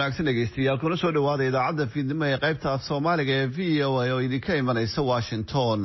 wanaagsan dhegeystayaal kuna soo dhawaada idaacadda fiidnimo ee qaybta af Soomaaliga ee VOA oo idinka imanaysa Washington.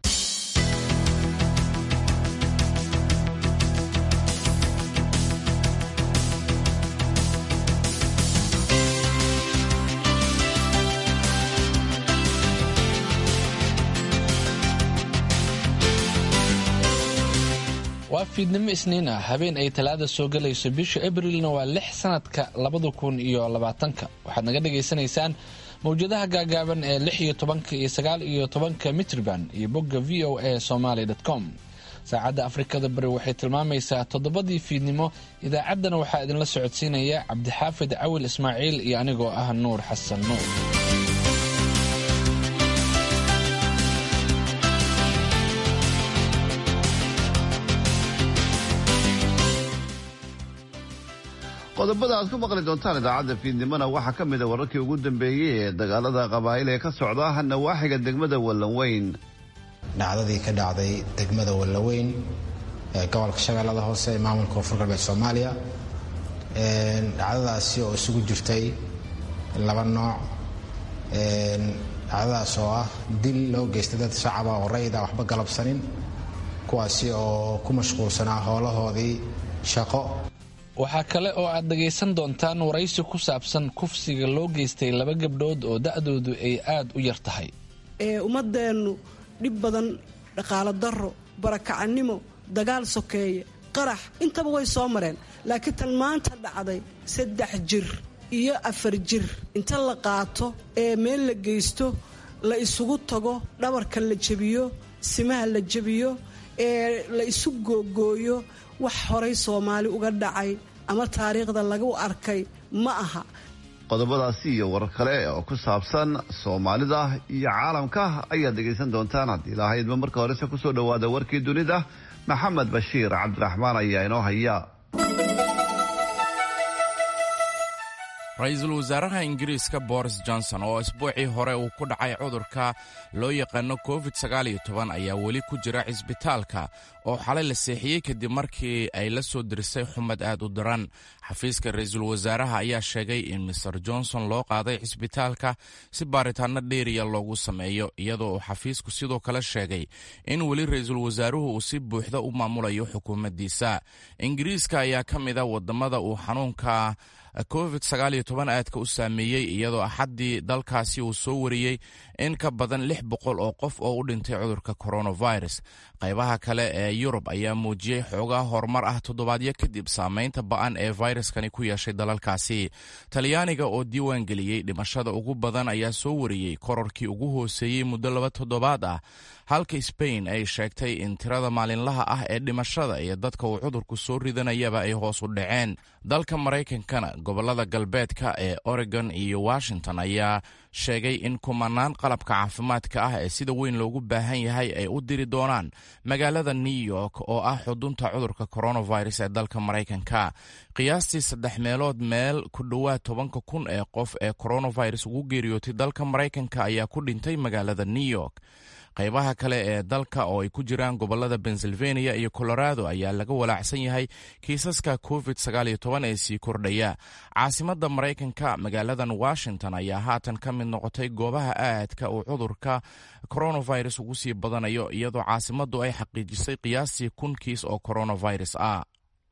waa fiidnimo isniin ah habeen ay talaada soo galayso bisha Abriilna waa 6 sanadka 2020 waxaad naga dhageysanaysaan mawjadaha gaagaaban ee 16 iyo 19 mitrban iyo bogga voasomali.com. saacadda Afrikada bari waxay tilmaamaysaa 7 fiidnimo. idaacaddana waxaa idinla socodsiinaya Cabdixaafid Cawil Ismaaciil iyo anigoo ah Nuur Xasan Nuur. qodobada aad ku maqli doontaan idaacadda fiidnimona waxaa ka mid ah wararkii ugu dambeeyay ee dagaalada qabaa'il ee ka socda nawaaxiga degmada Wallaweyn. dhacdadii ka dhacday degmada Wallaweyn ee gobolka Shabeellada Hoose ee maamulka Koonfur Galbeed Soomaaliya. dhacdadaasi oo isugu jirtay laba nooc. dhacdadaas oo ah dil loo geystay dad shacab ah oo rayid ah waxba galabsanin, kuwaasi oo ku mashquulsanaa howlahoodii shaqo. waxaa kale oo aad dhagaysan doontaan waraysi ku saabsan kufsiga loo geystay 2 gabdhood oo da'doodu ay aad u yar tahay. ummadeennu dhib badan, dhaqaale darro, barakacannimo, dagaal sokeeye, qarax intaba way soo mareen, laakiin tan maanta dhacday 3 jir iyo 4 jir inta la qaato ee meel la geysto, la isugu tago, dhabarka la jabiyo, simaha la jabiyo, ee la isu googooyo, wax horay Soomaali uga dhacay ama taariikhda lagu arkay ma aha. qodobadaasi iyo warar kale oo ku saabsan Soomaalida iyo caalamka ayaad dhageysan doontaan haddii Ilaahay idma. marka hore ku soo dhawaada warkii dunida. Maxamed Bashiir Cabdiraxmaan ayaa inoo haya. ra-iisul wasaaraha Ingiriiska Boris Johnson oo isbuucii hore uu ku dhacay cudurka loo yaqaano COVID-19 ayaa weli ku jira cisbitaalka oo xalay la seexiyey kadib markii ay la soo dirisay xumad aad u daran. xafiiska ra-iisul wasaaraha ayaa sheegay in Mr Johnson loo qaaday cisbitaalka si baaritaano dheeriya loogu sameeyo, iyadoo uu xafiisku sidoo kale sheegay in weli ra-iisul wasaaruhu uu si buuxda u maamulayo xukuumaddiisa. Ingiriiska ayaa ka mid ah wadamada uu xanuunka COVID-19 aadka u saameeyey, iyadoo axaddii dalkaasi uu soo wariyey in ka badan 600 oo qof oo u dhintay cudurka coronavirus. qaybaha kale ee Yurub ayaa muujiyey xoogaa horumar ah toddobaadyo kadib saamaynta ba'an ee fayraskani ku yeeshay dalalkaasi. Talyaaniga oo diiwaan geliyey dhimashada ugu badan ayaa soo wariyey kororkii ugu hooseeyey muddo 2 toddobaad ah, halka Spain ay sheegtay in tirada maalinlaha ah ee dhimashada iyo dadka uu cudurku soo ridanayaba ay hoos u dhaceen. dalka Maraykankana gobolada galbeedka ee Oregon iyo Washington ayaa sheegay in kumanaan qalabka caafimaadka ah ee sida weyn loogu baahan yahay ay u diri doonaan magaalada New York oo ah xudunta cudurka coronavirus ee dalka Maraykanka. qiyaastii 3 meelood meel ku dhowaad 10,000 ee qof ee coronavirus ugu geeriyootay dalka Maraykanka ayaa ku dhintay magaalada New York. qaybaha kale ee dalka oo ay ku jiraan gobolada Pennsylvania iyo Colorado ayaa laga walaacsan yahay kiisaska COVID-19 ee sii kordhaya. caasimadda Maraykanka magaaladan Washington ayaa haatan ka mid noqotay goobaha aadka uu cudurka coronavirus ugu sii badanayo, iyadoo caasimaddu ay xaqiijisay qiyaastii 1,000 kiis oo coronavirus ah.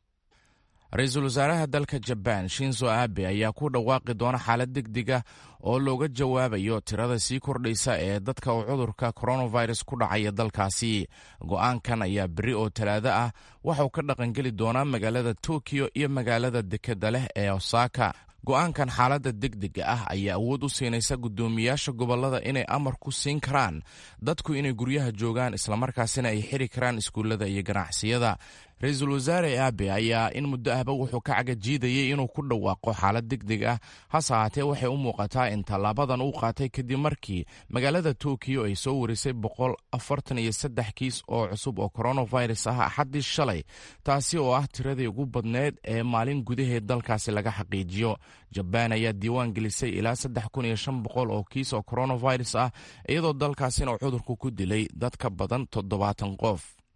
ra-iisul wasaaraha dalka Japan Shinzo Abe ayaa ku dhawaaqi doona xaalad degdeg ah oo looga jawaabayo tirada sii kordhaysa ee dadka uu cudurka coronavirus ku dhacaya dalkaasi. go'aankan ayaa berri oo Talaado ah waxauu ka dhaqangeli doonaa magaalada Tokyo iyo magaalada dekedda leh ee Osaka. go'aankan xaaladda degdega ah ayaa awood u siinaysa guddoomiyaasha gobollada inay amar ku siin karaan dadku inay guryaha joogaan, islamarkaasina ay xiri karaan iskuullada iyo ganacsiyada. ra-iisul wasaare Abe ayaa in muddo ahba wuxuu ka cagajiidayay inuu ku dhawaaqo xaalad degdeg ah, hase haatee waxay u muuqataa in tallaabadan uu qaatay kadib markii magaalada Tokyo ay soo warisay 143 kiis oo cusub oo coronavirus ah axaddii shalay, taasi oo ah tiradii ugu badneed ee maalin gudaheed dalkaasi laga xaqiijiyo. Japan ayaa diiwaan gelisay ilaa 3,500 oo kiis oo coronavirus ah, iyadoo dalkaasina uu cudurku ku dilay dad ka badan 70 qof.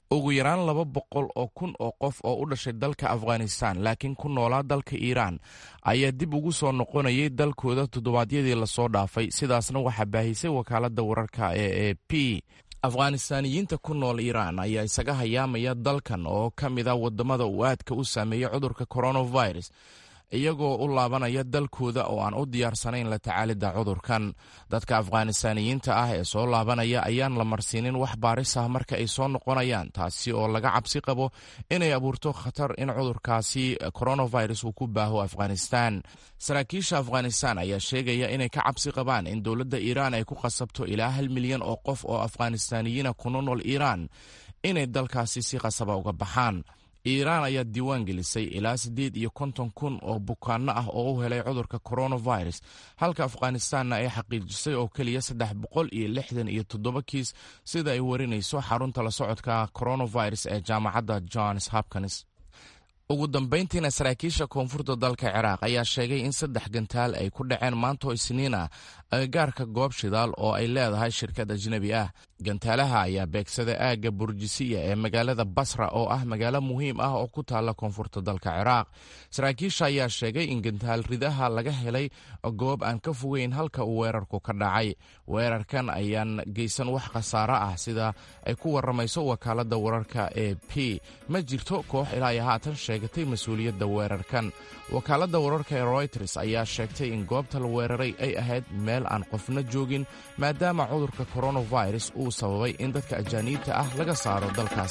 ugu yaraan 200,000 oo qof oo u dhashay dalka Afghanistan laakiin ku noolaa dalka Iiraan ayaa dib ugu soo noqonayay dalkooda toddobaadyadii la soo dhaafay, sidaasna waxaa baahisay wakaaladda wararka ee AP. Afghaanistaaniyiinta ku nool Iiraan ayaa isaga hayaamaya dalkan oo ka mid ah wadamada uu aadka u saameeyay cudurka coronavirus, iyagoo u laabanaya dalkooda oo aan u diyaarsanayn la tacaalidda cudurkan. Dadka Afghaanistaaniyiinta ah ee soo laabanaya ayaan la marsiinin wax baaris ah marka ay soo noqonayaan, taasi oo laga cabsi qabo inay abuurto khatar in cudurkaasi coronavirus uu ku baaho Afghanistan. Saraakiisha Afghanistan ayaa sheegaya inay ka cabsi qabaan in dowladda Iiraan ay ku qasabto ilaa 1 milyan oo qof oo Afghaanistaaniyiina ku nool Iiraan inay dalkaasi si qasaba uga baxaan. Iiraan ayaa diiwaan gelisay ilaa 58,000 oo bukaanno ah oo u helay cudurka coronavirus, halka Afghanistanna ay xaqiijisay oo keliya 367 kiis, sida ay warinayso xarunta la socodka coronavirus ee jaamacadda Johns Hopkins. Ugu dambayntiina saraakiisha koonfurta dalka Ciraaq ayaa sheegay in 3 gantaal ay ku dhaceen maanta Isniin ah agagaarka goob shidaal oo ay leedahay shirkad ajnabi ah. Gantaalaha ayaa beegsaday aagga Burjisiya ee magaalada Basra oo ah magaalo muhiim ah oo ku taalla koonfurta dalka Ciraaq. Saraakiisha ayaa sheegay in gantaal ridaha laga helay goob aan ka fogeyn halka uu weerarku ka dhacay. Weerarkan ayaan geysan wax khasaare ah sida ay ku waramayso wakaaladda wararka AP. Ma jirto koox ilaa haatan sheegatay mas-uuliyadda weerarkan. Wakaaladda wararka ee Reuters ayaa sheegtay in goobta la weeraray ay ahayd meel aan qofna joogin, maadaama cudurka coronavirus uu sababay in dadka ajaaniibta ah laga saaro dalkaas.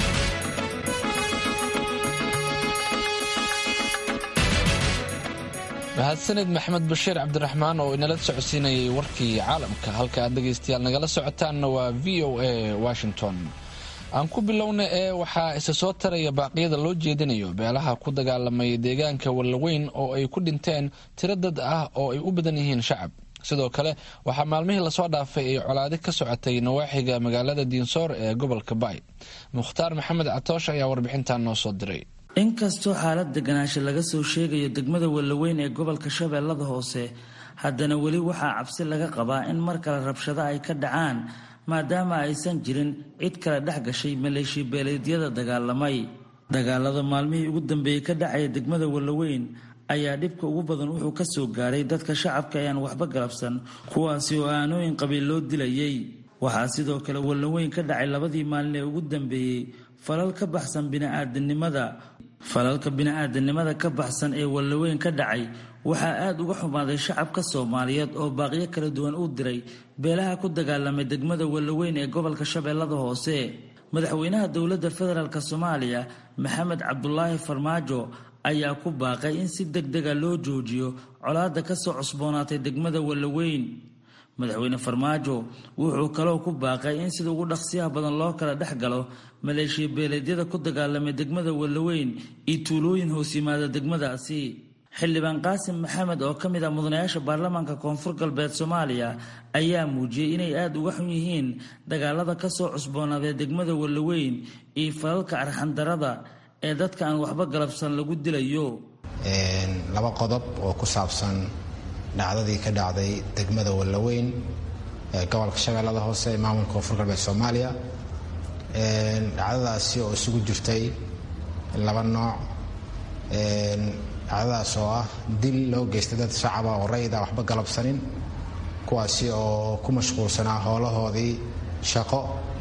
mahadsanid maxamed bashiir cabdiraxmaan oo inala socodsiinayay warkii caalamka. halka aad dhegaystayaal nagala socotaanna waa VOA Washington. aan ku bilowna waxaa isa soo taraya baaqyada loo jeedinayo beelaha ku dagaalamay deegaanka Wallaweyn oo ay ku dhinteen tiro dad ah oo ay u badan yihiin shacab. sidoo kale waxaa maalmihii lasoo dhaafay ay colaadi ka socotay nawaaxiga magaalada Diinsoor ee gobolka Baay. Mukhtaar Maxamed Catoosh ayaa warbixintan noo soo diray. inkastoo xaalad deganaansho laga soo sheegayo degmada Wallaweyn ee gobolka Shabeellada Hoose, haddana weli waxaa cabsi laga qabaa in mar kale rabshado ay ka dhacaan, maadaama aysan jirin cid kala dhex gashay maleeshiya beeleedyada dagaalamay. dagaalada maalmihii ugu dambeeyey ka dhacaya degmada Wallaweyn ayaa dhibka ugu badan wuxuu ka soo gaaray dadka shacabka ayaan waxba galabsan, kuwaasi oo aanooyin qabiil loo dilayay. waxaa sidoo kale Wallaweyn ka dhacay 2 maalin ee ugu dambeeyey falal ka baxsan bini'aadanimada. falalka bini'aadanimada ka baxsan ee Wallaweyn ka dhacay waxaa aad uga xumaaday shacabka Soomaaliyeed oo baaqyo kala duwan u diray beelaha ku dagaalamay degmada Wallaweyn ee gobolka Shabeellada Hoose. madaxweynaha dowladda federaalk Soomaaliya Maxamed Cabdulaahi Farmaajo ayaa ku baaqay in si degdeg ah loo joojiyo colaadda ka soo cusboonaatay degmada Wallaweyn. madaxweyne Farmaajo wuxuu kaloo ku baaqay in sida ugu dhaqsiyaha badan loo kala dhex galo maleeshiya beeleedyada ku dagaalamay degmada Wallaweyn iyo tuulooyin hoos yimaada degmadaasi. xildhibaan Qaasim Maxamed oo ka mid ah mudanayaasha baarlamaanka Koonfur Galbeed Soomaaliya ayaa muujiyay inay aad uga xun yihiin dagaalada ka soo cusboonaaday degmada Wallaweyn iyo falalka arxandarada ee dadka aan waxba galabsan lagu dilayo. 2 qodob oo ku saabsan dhacdadii ka dhacday degmada Wallaweyn ee gobolka Shabeellada Hoose ee maamulka Koonfur Galbeed Soomaaliya. dhacdadaasi oo isugu jirtay 2 nooc. dhacdadaas oo ah dil loo geystay dad shacab ah oo rayid ah waxba galabsanin, kuwaasi oo ku mashquulsanaa howlahoodii shaqo,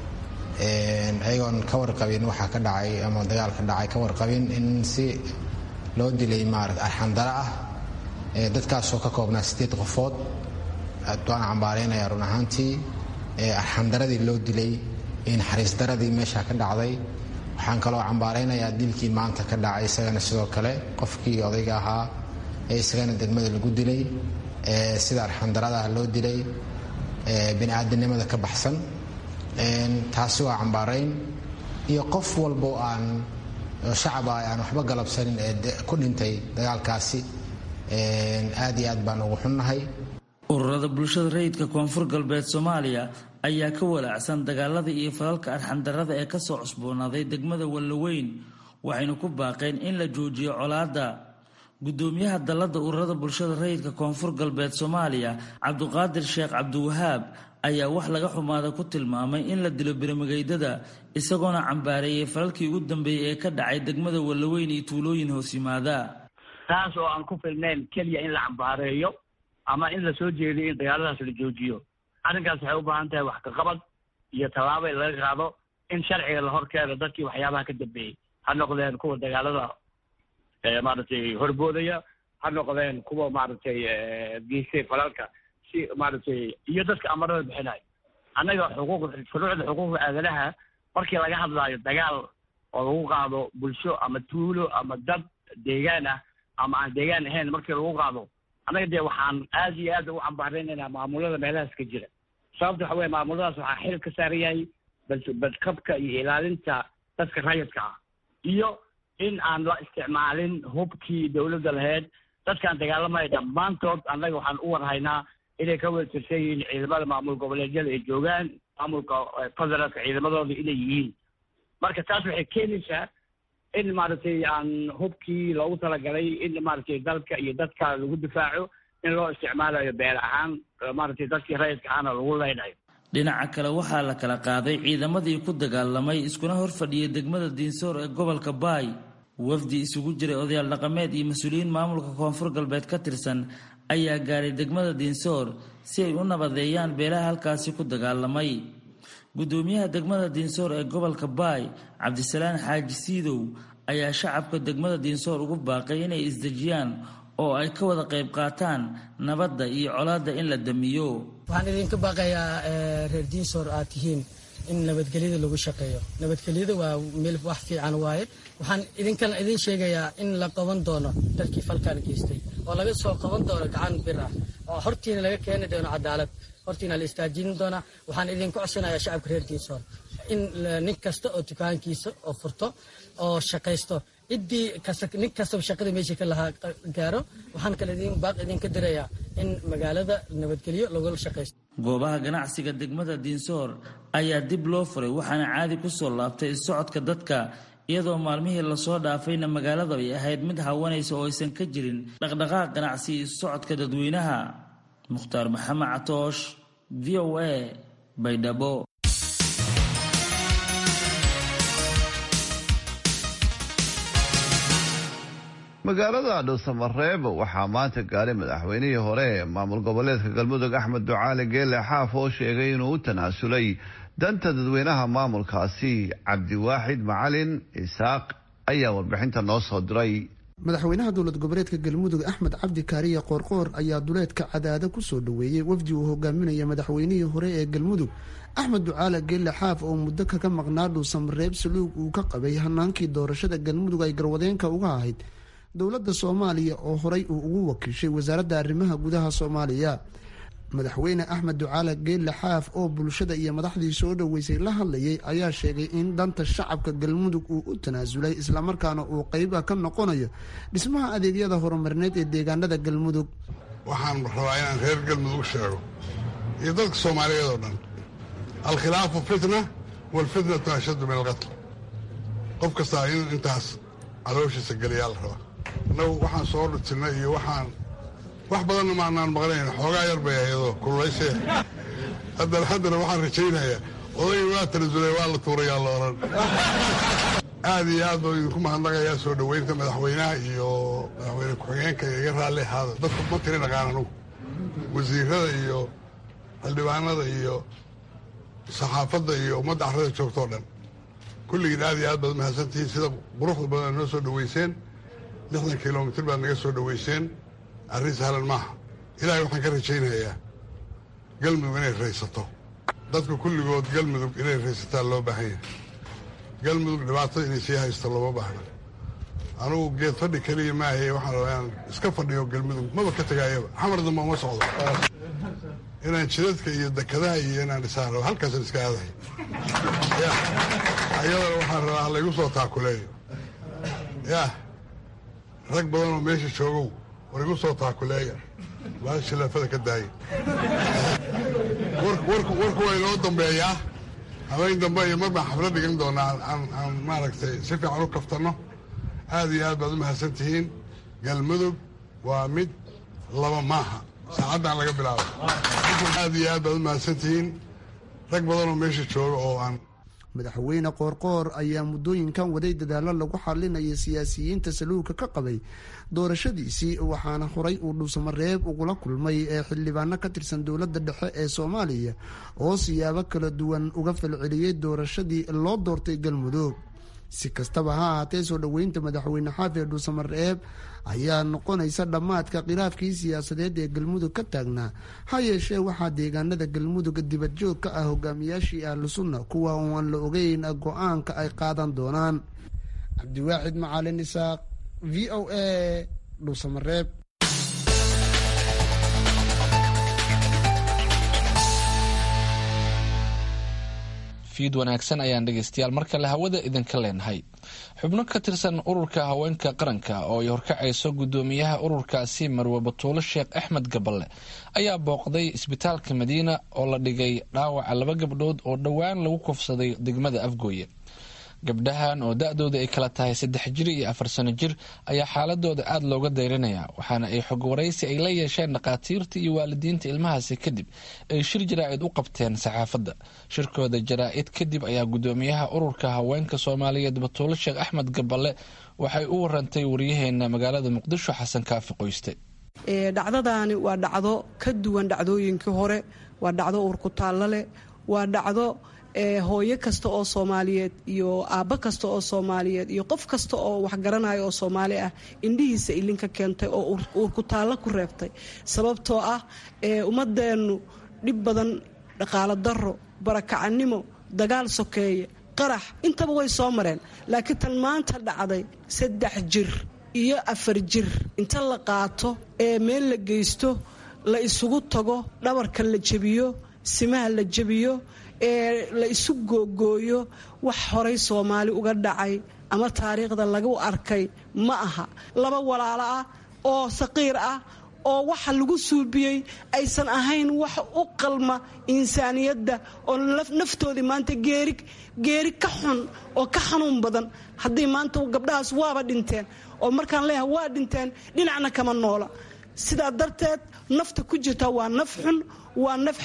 ayagoon ka warqabin waxa ka dhacay ama dagaal ka dhacay ka warqabin in si loo dilay arxandara ah. dadkaasoo ka koobnaa 8 qofood. waan cambaareynayaa run ahaantii arxandaradii loo dilay iyo naxariis daradii meesha ka dhacday. waxaan kaloo cambaareynayaa dilkii maanta ka dhacay isagana sidoo kale qofkii odayga ahaa ee isagana degmada lagu dilay, sida arxandarada loo dilay, bini'aadanimada ka baxsan. taasi waa cambaareyn. iyo qof walbo aan shacab ah aan waxba galabsanin ee ku dhintay dagaalkaasi, aad iyo aad baan ugu xunnahay. ururada bulshada rayidka Koonfur Galbeed Soomaaliya ayaa ka walaacsan dagaalada iyo falalka arxandarada ee ka soo cusboonaaday degmada Wallaweyn, waxayna ku baaqeen in la joojiyo colaadda. gudoomiyaha dalladda ururada bulshada rayidka Koonfur Galbeed Soomaaliya Cabduqaadir Sheekh Cabdiwahaab ayaa wax laga xumaada ku tilmaamay in la dilo birimageydada isagoona cambaareeyay falalkii ugu dambeeyey ee ka dhacay degmada Wallaweyn iyo tuulooyin hoos yimaada. taas oo aan ku filnayn keliya in la cambaareeyo ama in la soo jeediyo in dagaaladaas la joojiyo. arrinkaas waxay u baahan tahay wax ka qabad iyo tallaabo laga qaado in sharciga la horkeeno dadkii waxyaabaha ka dambeeyey ha noqdeen kuwa dagaalada maaragtay horboodaya ha noqdeen kuwa maaragtay geystay falalka si maaragtay iyo dadka amarada bixinay annaga shuruucda xuquuqda aadanaha markii laga hadlaayo dagaal oo lagu qaado bulsho ama tuulo ama dad deegaan ah ama aan deegaan ahayn markii lagu qaado annaga dee waxaan aad iyo aad u cambaaraynaynaa maamulada meelahaas ka jira. sababta waxa weeye maamuladaas waxaa xil ka saaran yahay badqabka iyo ilaalinta dadka rayidka ah iyo in aan la isticmaalin hubkii dawladda lahayd. dadkaan dagaalamaya dhammaantood annaga waxaan u warhaynaa inay ka weerarsan yihiin ciidamada maamul goboleedyada ay joogaan maamulka federaalka ciidamadooda inay yihiin. marka taas waxay keenaysaa in maaragtay aan hubkii loogu talagalay in maaragtay dalka iyo dadka lagu difaaco in loo isticmaalayo beel ahaan maaragtay dadkii rayidka ahna lagu leynayo. dhinaca kale waxaa la kala qaaday ciidamadii ku dagaalamay iskuna horfadhiyay degmada Diinsoor ee gobolka Baay. wafdi isugu jiray odayaal dhaqameed iyo mas'uuliyiin maamulka koonfur galbeed ka tirsan ayaa gaaray degmada Diinsoor si ay u nabadeeyaan beelaha halkaasi ku dagaalamay. gudoomiyaha degmada Diinsoor ee gobolka Baay Cabdisalaan Xaaji Siidow ayaa shacabka degmada Diinsoor ugu baaqay inay isdejiyaan oo ay ka wada qayb qaataan nabadda iyo colaadda in la damiyo. waxaan idinka baaqayaa reer Diinsoor aad tihiin in nabadgelyada lagu shaqeeyo. nabadgelyada waa meel wax fiican waaye. waxaan idin sheegayaa in la qaban doono dadkii falkan geystay oo laga soo qaban doono gacan bir ah oo hortiina laga keeni doono cadaalad hortiina la istaajin doona. waxaan idinku codsanayaa shacabka reer Diinsoor in nin kasta oo dukaankiisa oo furto oo shaqaysto nin kasta shaqada meesha ka lahaa gaaro. waxaan kale idinka dirayaa in magaalada nabadgelyo lagu shaqaysto. goobaha ganacsiga degmada Diinsoor ayaa dib loo furay waxaana caadi ku soo laabtay socodka dadka iyadoo maalmihii la soo dhaafayna magaalada ay ahayd mid hawanaysa oo aysan ka jirin dhaqdhaqaaq ganacsi iyo socodka dadweynaha. Mukhtaar Maxamed Catoosh, VOA, Baydhabo. magaalada Dhuusamareeb waxaa maanta gaaray madaxweynihii hore ee maamul goboleedka Galmudug Axmed Ducaale Geelle Xaaf oo sheegay inuu u tanaasulay danta dadweynaha maamulkaasi. Cabdiwaaxid Macalin Isaaq ayaa warbixinta noo soo diray. madaxweynaha dowlad goboleedka Galmudug Axmed Cabdi Kaariye Qoorqoor ayaa duleedka Cadaada ku soo dhaweeyay wafdi uu hogaaminaya madaxweynihii hore ee Galmudug Axmed Ducaale Geelle Xaaf oo muddo kaga maqnaa Dhuusamareeb saluug uu ka qabay hanaankii doorashada Galmudug ay garwadeenka uga ahayd dowladda Soomaaliya oo horay uu ugu wakiishay wasaaradda arrimaha gudaha Soomaaliya. madaxweyne Axmed Ducaale Geelle Xaaf oo bulshada iyo madaxdii soo dhaweysay la hadlayay ayaa sheegay in danta shacabka Galmudug uu u tanaasulay isla markaana uu qayb ka noqonayo dhismaha adeegyada horumarineed ee deegaanada Galmudug. waxaan rabaa inaan reer Galmudug sheego iyo dadka Soomaaliyeed oo dhan al-khilaafu fitna wal fitnatu ashaddu min al-qatl. qof kasta intaas calooshiisa galiyaa la rabaa. annagu waxaan soo dhirtinay iyo waxaan wax badanna maanaan maqlayn xoogaa yar bay ayadoo kululaysee haddana waxaan rajaynayaa odayga waa tanasulay waa la tuurayaa la oran. aad iyo aad baa idinku mahadnaqayaa soo dhoweynta madaxweynaha iyo madaxweyne ku-xigeenka iga raalli ahaada. dadku ma tiri dhaqaan anugu wasiirada iyo xildhibaanada iyo saxaafadda iyo ummadda carrada joogtoo dhan kulligiin aad iyo aad baad mahadsantihiin sida quruxda badan noo soo dhaweyseen. 60 kilomitir baad naga soo dhaweyseen. arrin sahlan maaha. ilaahay waxaan ka rajaynayaa Galmudug inay raysato. dadka kulligood Galmudug inay raysataan loo baahan yahay. Galmudug dhibaatada inay sii haysto looma baahna. anugu geed fadhi keliya maahaye waxaan rabaa inaan iska fadhiyo Galmudug maba ka tagaayaba xamar dambe uma socdo. inaan jidadka iyo dekadaha iyo inaan dhisaan rabo halkaasaan iska aadahay. ayadana waxaan rabaa laygu soo taakuleeyo. rag badan oo meesha joogow war igu soo taakuleeya waa shilaafada ka daaya. warku waa inoo dambeeyaa. habeen dambe iyo mar baan xaflad dhigan doonaa aan maaragtay si fiican u kaftanno. aad iyo aad baad u mahadsantihiin. Galmudug waa mid laba maaha saacaddan laga bilaabo aad iyo aad baad u mahadsantihiin rag badanoo meesha jooga oo aan madaxweyne qoorqoor ayaa muddooyinkan waday dadaallo lagu xalinaya siyaasiyiinta saluugka ka qabay doorashadiisii waxaana horay uu dhuusamareeb ugula kulmay ee xildhibaano ka tirsan dowladda dhexe ee soomaaliya oo siyaabo kala duwan uga falceliyey doorashadii loo doortay galmudug si kastaba ha ahaatee soo dhoweynta madaxweyne xaafi ee dhuusamareeb ayaa noqonaysa dhammaadka khilaafkii siyaasadeed ee galmudug ka taagnaa ha yeeshee waxaa deegaanada galmudug dibadjoog ka ah hogaamiyaashii ahlu sunna kuwa oo aan la ogeyn go-aanka ay qaadan doonaan. cabdiwaaxid macalin isaaq v o a dhuusamareeb. fiid wanaagsan ayaan dhegaystayaal mar kale hawada idinka leenahay. xubno ka tirsan ururka haweenka qaranka oo ay horkacayso gudoomiyaha ururkaasi marwe batuulo sheekh axmed gaballe ayaa booqday isbitaalka madiina oo la dhigay dhaawaca 2 gabdhood oo dhowaan lagu kufsaday degmada afgooye. gabdhahan oo da-dooda ay kala tahay 3 jir iyo 4 sano jir ayaa xaaladooda aada looga dayrinaya waxaana ay xog waraysi ay la yeesheen dhakhaatiirta iyo waalidiinta ilmahaasi kadib ay shir jaraa-id u qabteen saxaafadda. shirkooda jaraa-id kadib ayaa gudoomiyaha ururka haweenka soomaaliyeed batuulo sheekh axmed gaballe waxay u warantay wariyaheena magaalada muqdisho xasan kaafi qoyste. dhacdadaani waa dhacdo ka duwan dhacdooyinkii hore, waa dhacdo uurkutaalla leh, waa dhacdo hooyo kasta oo soomaaliyeed iyo aabbo kasta oo soomaaliyeed iyo qof kasta oo waxgaranayo oo soomaali ah indhihiisa ilinka keentay oo uurkutaallo ku reebtay. sababtoo ah ummadeennu dhib badan, dhaqaalo darro, barakacannimo, dagaal sokeeye, qarax intaba way soo mareen. laakiin tan maanta dhacday 3 jir iyo 4 jir inta la qaato ee meel la geysto, la isugu tago, dhabarka la jebiyo, simaha la jebiyo, ee la isu googooyo, wax horay soomaali uga dhacay ama taariikhda lagu arkay ma aha. 2 walaalo ah oo saqiir ah oo waxa lagu suubiyey aysan ahayn wax u qalma insaaniyadda oo naftoodii maanta geeri ka xun oo ka xanuun badan. haddii maanta gabdhahaas waaba dhinteen oo markaan leeyahay waa dhinteen dhinacna kama noola. sidaa darteed nafta ku jirta waa naf xun, waa naf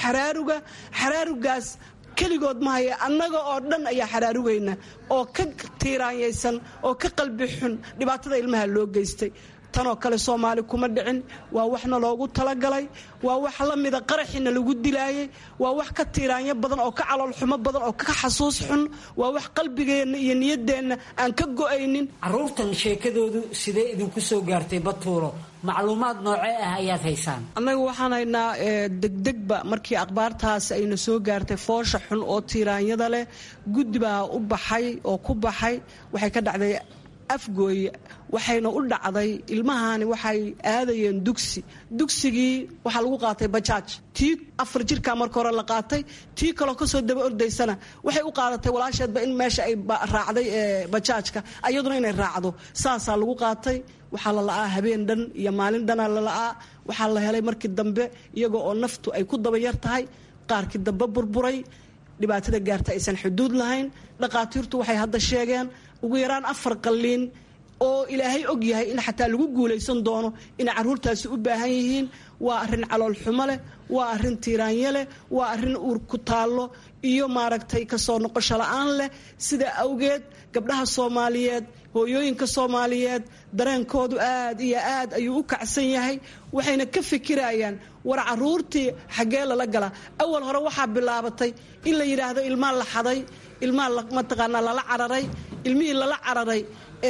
xaraarugaas keligood mahaya, annaga oo dhan ayaa xaraarugayna oo ka tiiraanyaysan oo ka qalbi xun dhibaatada ilmaha loo geystay. tanoo kale soomaali kuma dhicin, waa waxna loogu talagalay, waa wax la mida qaraxina lagu dilaayay, waa wax ka tiiraanyo badan oo ka caloolxumo badan oo ka xasuus xun, waa wax qalbigeenna iyo niyaddeenna aan ka go'aynin. carruurtan sheekadoodu sidee idinku soo gaartay batuulo? macluumaad noocee ah ayaad haysaan? annaga waxaan haynaa degdegba markii akhbaartaas ayna soo gaartay foosha xun oo tiiraanyada leh, guddi baa u baxay oo ku baxay. waxay ka dhacday afgooye, waxayna u dhacday ilmahani waxay aadayeen dugsigii waxaa lagu qaatay bajaaj. tii 4 jirkaa marka hore la qaatay, tii kaloo kasoo daba ordaysana waxay u qaadatay walaasheedba in meesha ay raacday bajaajka ayaduna inay raacdo. saasaa lagu qaatay. waxaa la la'aa habeen dhan iyo maalin dhanaa la la'aa. waxaa la helay markii dambe iyagoo oo naftu ay ku daba yar tahay, qaarkii dambe burburay, dhibaatada gaarta aysan xuduud lahayn. dhakhaatiirtu waxay hadda sheegeen ugu yaraan 4 qalliin oo ilaahay og yahay in xataa lagu guulaysan doono inay carruurtaasi u baahan yihiin. waa arrin caloolxumo leh, waa arrin tiiraanyo leh, waa arrin uur ku taallo iyo maaragtay kasoo noqosho la'aan leh. sidaa awgeed gabdhaha soomaaliyeed, hooyooyinka soomaaliyeed dareenkoodu aad iyo aad ayuu u kacsan yahay. waxayna ka fikirayaan war carruurtii xaggee lala gala. awal hore waxaa bilaabatay in la yidhaahdo ilmaa la xaday, ilmaa mataqaanaa lala cararay. ilmihii lala cararay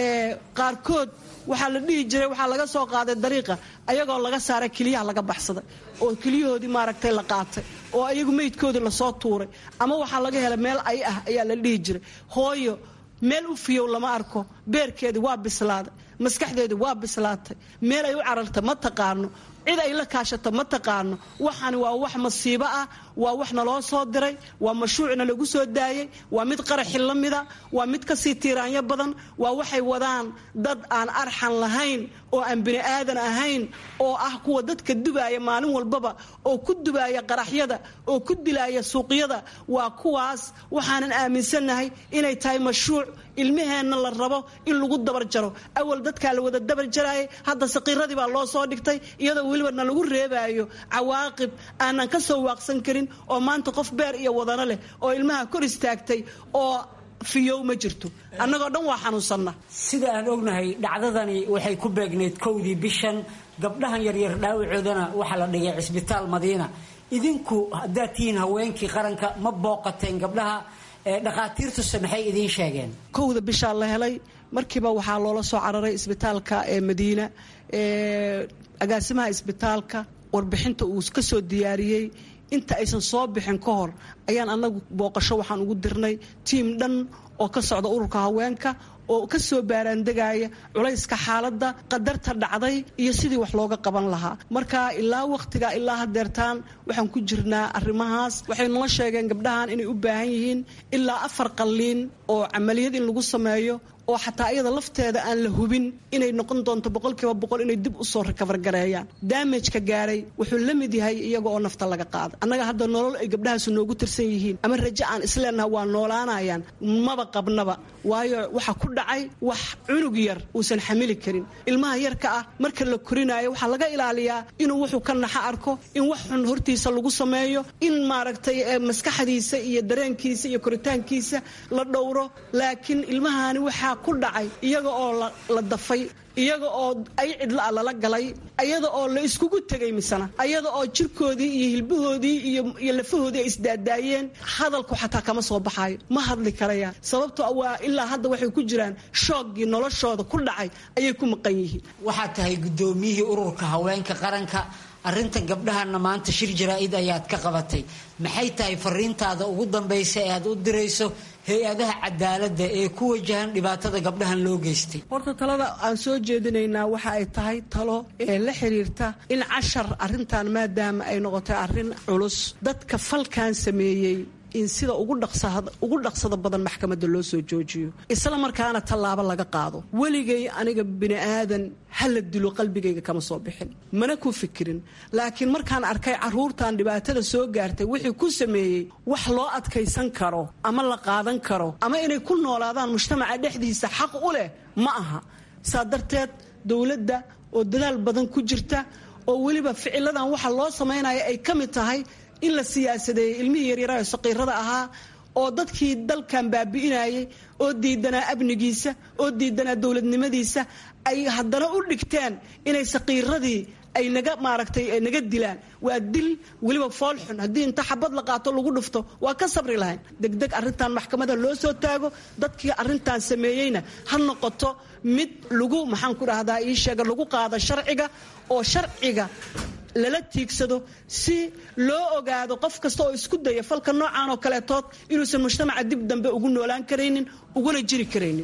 qaarkood waxaa la dhihi jiray waxaa laga soo qaaday dariiqa ayagoo laga saaray keliyaha laga baxsaday oo keliyahoodii maaragtay la qaatay oo ayagu meydkoodii lasoo tuuray, ama waxaa laga helay meel ay ah ayaa la dhihi jiray. hooyo meel u fiyow lama arko, beerkeedii waa bislaaday, maskaxdeedii waa bislaatay, meel ay u cararta ma taqaano, cid ay la kaashato ma taqaano. waxani waa wax masiibo ah, waa wax naloo soo diray, waa mashruucna lagu soo daayey, waa mid qaraxi la mida, waa mid kasii tiiraanyo badan, waa waxay wadaan dad aan arxan lahayn oo aan bini aadan ahayn oo ah kuwa dadka dubaaya maalin walbaba oo ku dubaaya qaraxyada oo ku dilaaya suuqyada. waa kuwaas waxaanan aaminsannahay inay tahay mashruuc ilmaheenna la rabo in lagu dabar jaro. awal dadkaa la wada dabar jaraayay, hadda saqiiradii baa loo soo dhigtay iyadoo weliba na lagu reebaayo cawaaqib aanan ka soo waaqsan karin oo maanta qof beer iyo wadano leh oo ilmaha kor istaagtay oo fiyow ma jirto annagoo dhan waa xanuunsanna. sida aan ognahay dhacdadani waxay ku beegneyd 1dii bishan gabdhahan yaryar dhaawacoodana waxaa la dhigay cisbitaal Madiina. idinku haddaad tihiin haweenkii qaranka ma booqateen gabdhaha dhaqaatiirtu maxay idiin sheegeen? 1da bisha la helay markiiba waxaa loola soo cararay isbitaalka Madiina agaasimaha isbitaalka warbixinta uu ka soo diyaariyay inta aysan soo bixin ka hor ayaan anagu booqasho waxaan ugu dirnay tiim dhan oo ka socda ururka haweenka oo ka soo baaraandegaya culayska xaaladda qadarta dhacday iyo sidii wax looga qaban lahaa. marka ilaa waqtiga ilaa hadeertaan waxaan ku jirnaa arrimahaas. waxay noo sheegeen gabdhahan inay u baahan yihiin ilaa 4 qalliin oo amaliyad in lagu sameeyo oo xataa iyada lafteeda aan la hubin inay noqon doonto 100% inay dib u soo recover gareeyaan. damage-ka gaaray wuxuu la mid yahay iyaga oo nafta laga qaado. annaga hadda nolol ay gabdhahaas noogu tirsan yihiin ama rajo aan isleenahay waa noolaanayaan maba qabnaba, waayo waxa ku dhacay wax cunug yar uusan xamili karin. ilmaha yarka ah marka la korinayo waxaa laga ilaaliyaa inuu wuxuu ka naxa arko, in wax xun hortiisa lagu sameeyo, in maaragtay maskaxdiisa iyo dareenkiisa iyo koritaankiisa la dhowro. laakiin ilmahani waxaa ku dhacay iyaga oo la dafay, iyaga oo ay cidla lala galay, iyada oo la iskugu tagay misana, iyada oo jirkoodii iyo hilbahoodii iyo lafahoodii ay isdaadaayeen. hadalku xataa kama soo baxayo, ma hadli karayaan. sababtoo waa ilaa hadda waxay ku jiraan shoogii noloshooda ku dhacay ayay ku maqan yihiin. waxaad tahay gudoomiyihii ururka haweenka qaranka, arrintan gabdhahana maanta shir jaraa'id ayaad ka qabatay. maxay tahay fariintaada ugu dambaysa ee aad u dirayso hay-adaha cadaaladda ee ku wajahan dhibaatada gabdhahan loo geystay? horta talada aan soo jeedinaynaa waxa ay tahay talo ee la xiriirta in cashar arrintan maadaama ay noqotay arrin culus, dadka falkan sameeyey in sida ugu dhaqsada badan maxkamadda loo soo joojiyo, isla markaana tallaabo laga qaado. weligay aniga bini'aadan hala dilo qalbigayga kama soo bixin, mana ku fikirin. laakiin markaan arkay caruurtan dhibaatada soo gaartay wixii ku sameeyey wax loo adkaysan karo ama la qaadan karo ama inay ku noolaadaan mujtamaca dhexdiisa xaq u leh ma aha. saa darteed dowladda oo dadaal badan ku jirta oo weliba ficiladan waxa loo samaynaya ay ka mid tahay in la siyaasadeeyey ilmihii yaryaraha saqiirada ahaa oo dadkii dalkan baabi'inayay oo diidanaa amnigiisa oo diidanaa dowladnimadiisa ay haddana u dhigteen inay saqiiradii ay naga dilaan. waa dil weliba foolxun. haddii inta xabad la qaato lagu dhufto waa ka sabri lahayn. degdeg arrintan maxkamada loo soo taago, dadkii arrintan sameeyeyna ha noqoto mid lagu ii sheega lagu qaado sharciga oo sharciga lala tiigsado si loo ogaado qof kasta oo isku daya falka noocan oo kaleetood inuusan mujtamaca dib dambe ugu noolaan karaynin uguna jiri karaynin.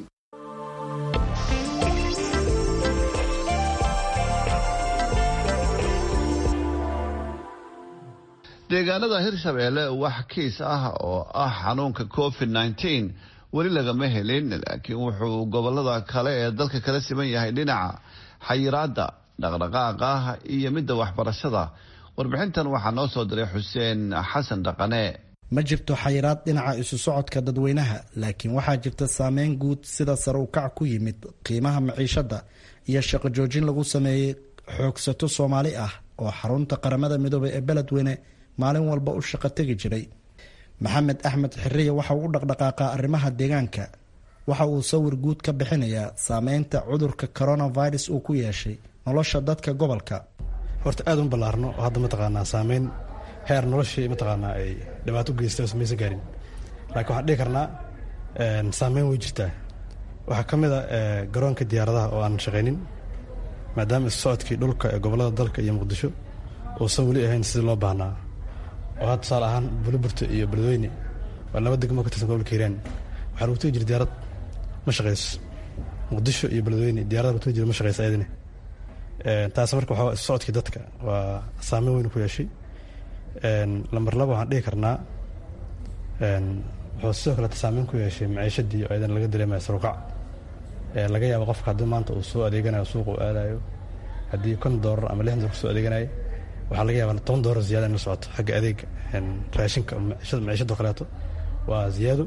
deegaanada Hirshabeelle wax kiis ah oo xanuunka COVID-19 weli lagama helin, laakiin wuxuu gobolada kale ee dalka kala siman yahay dhinaca xayiraadda dhaqdhaqaaqa iyo midda waxbarashada. warbixintan waxaa noo soo diray Xuseen Xasan Dhaqane. ma jirto xayiraad dhinaca isu socodka dadweynaha, laakiin waxaa jirta saameyn guud sida sare u kac ku yimid qiimaha maciishada iyo shaqo joojin lagu sameeyey xoogsato Soomaali ah oo xarunta qaramada midoobay ee beledweyne maalin walba u shaqo tegi jiray. maxamed axmed xiriye waxa uu u dhaqdhaqaaqaa arrimaha deegaanka. waxa uu sawir guud ka bixinayaa saameynta cudurka coronavirus uu ku yeeshay nolosha dadka gobolka. horta aad u ballaarno oo hadda mataqaanaa saameyn heer noloshii mataqaanaa ay dhibaato u geystay oo samaysan karin, laakiin waxaan dhihi karnaa saameyn way jirtaa. waxaa ka mid a garoonka diyaaradaha oo aan shaqaynin maadaama isu socodkii dhulka ee gobollada dalka iyo muqdisho uusan weli ahayn sidii loo baahnaa. oo hadda tusaale ahaan buliburta iyo beledweyne waa 2 degmo ka tirsan gobolka hiiraan, waxaa lagu tegi jira diyaarad ma shaqayso. muqdisho iyo beledweyne diyaarada lagu tegi jira ma shaqayso ayadina. taas marka waxaa isu socodkii dadka waa saameyn weyn ku yeeshay. lambar 2 waxaan dhihi karnaa wuxuu sidoo kale saameyn ku yeeshay maciishadii oo ayadana laga dareemaya sarukac. laga yaabo qofka haddii maanta uu soo adeeganayo suuqa uu aadayo haddii $50 ama $60 kusoo adeeganayo waxaa laga yaabaa $10 ziyaada in la socoto xagga adeega raashinka maciishada kaleeto waa ziyaado.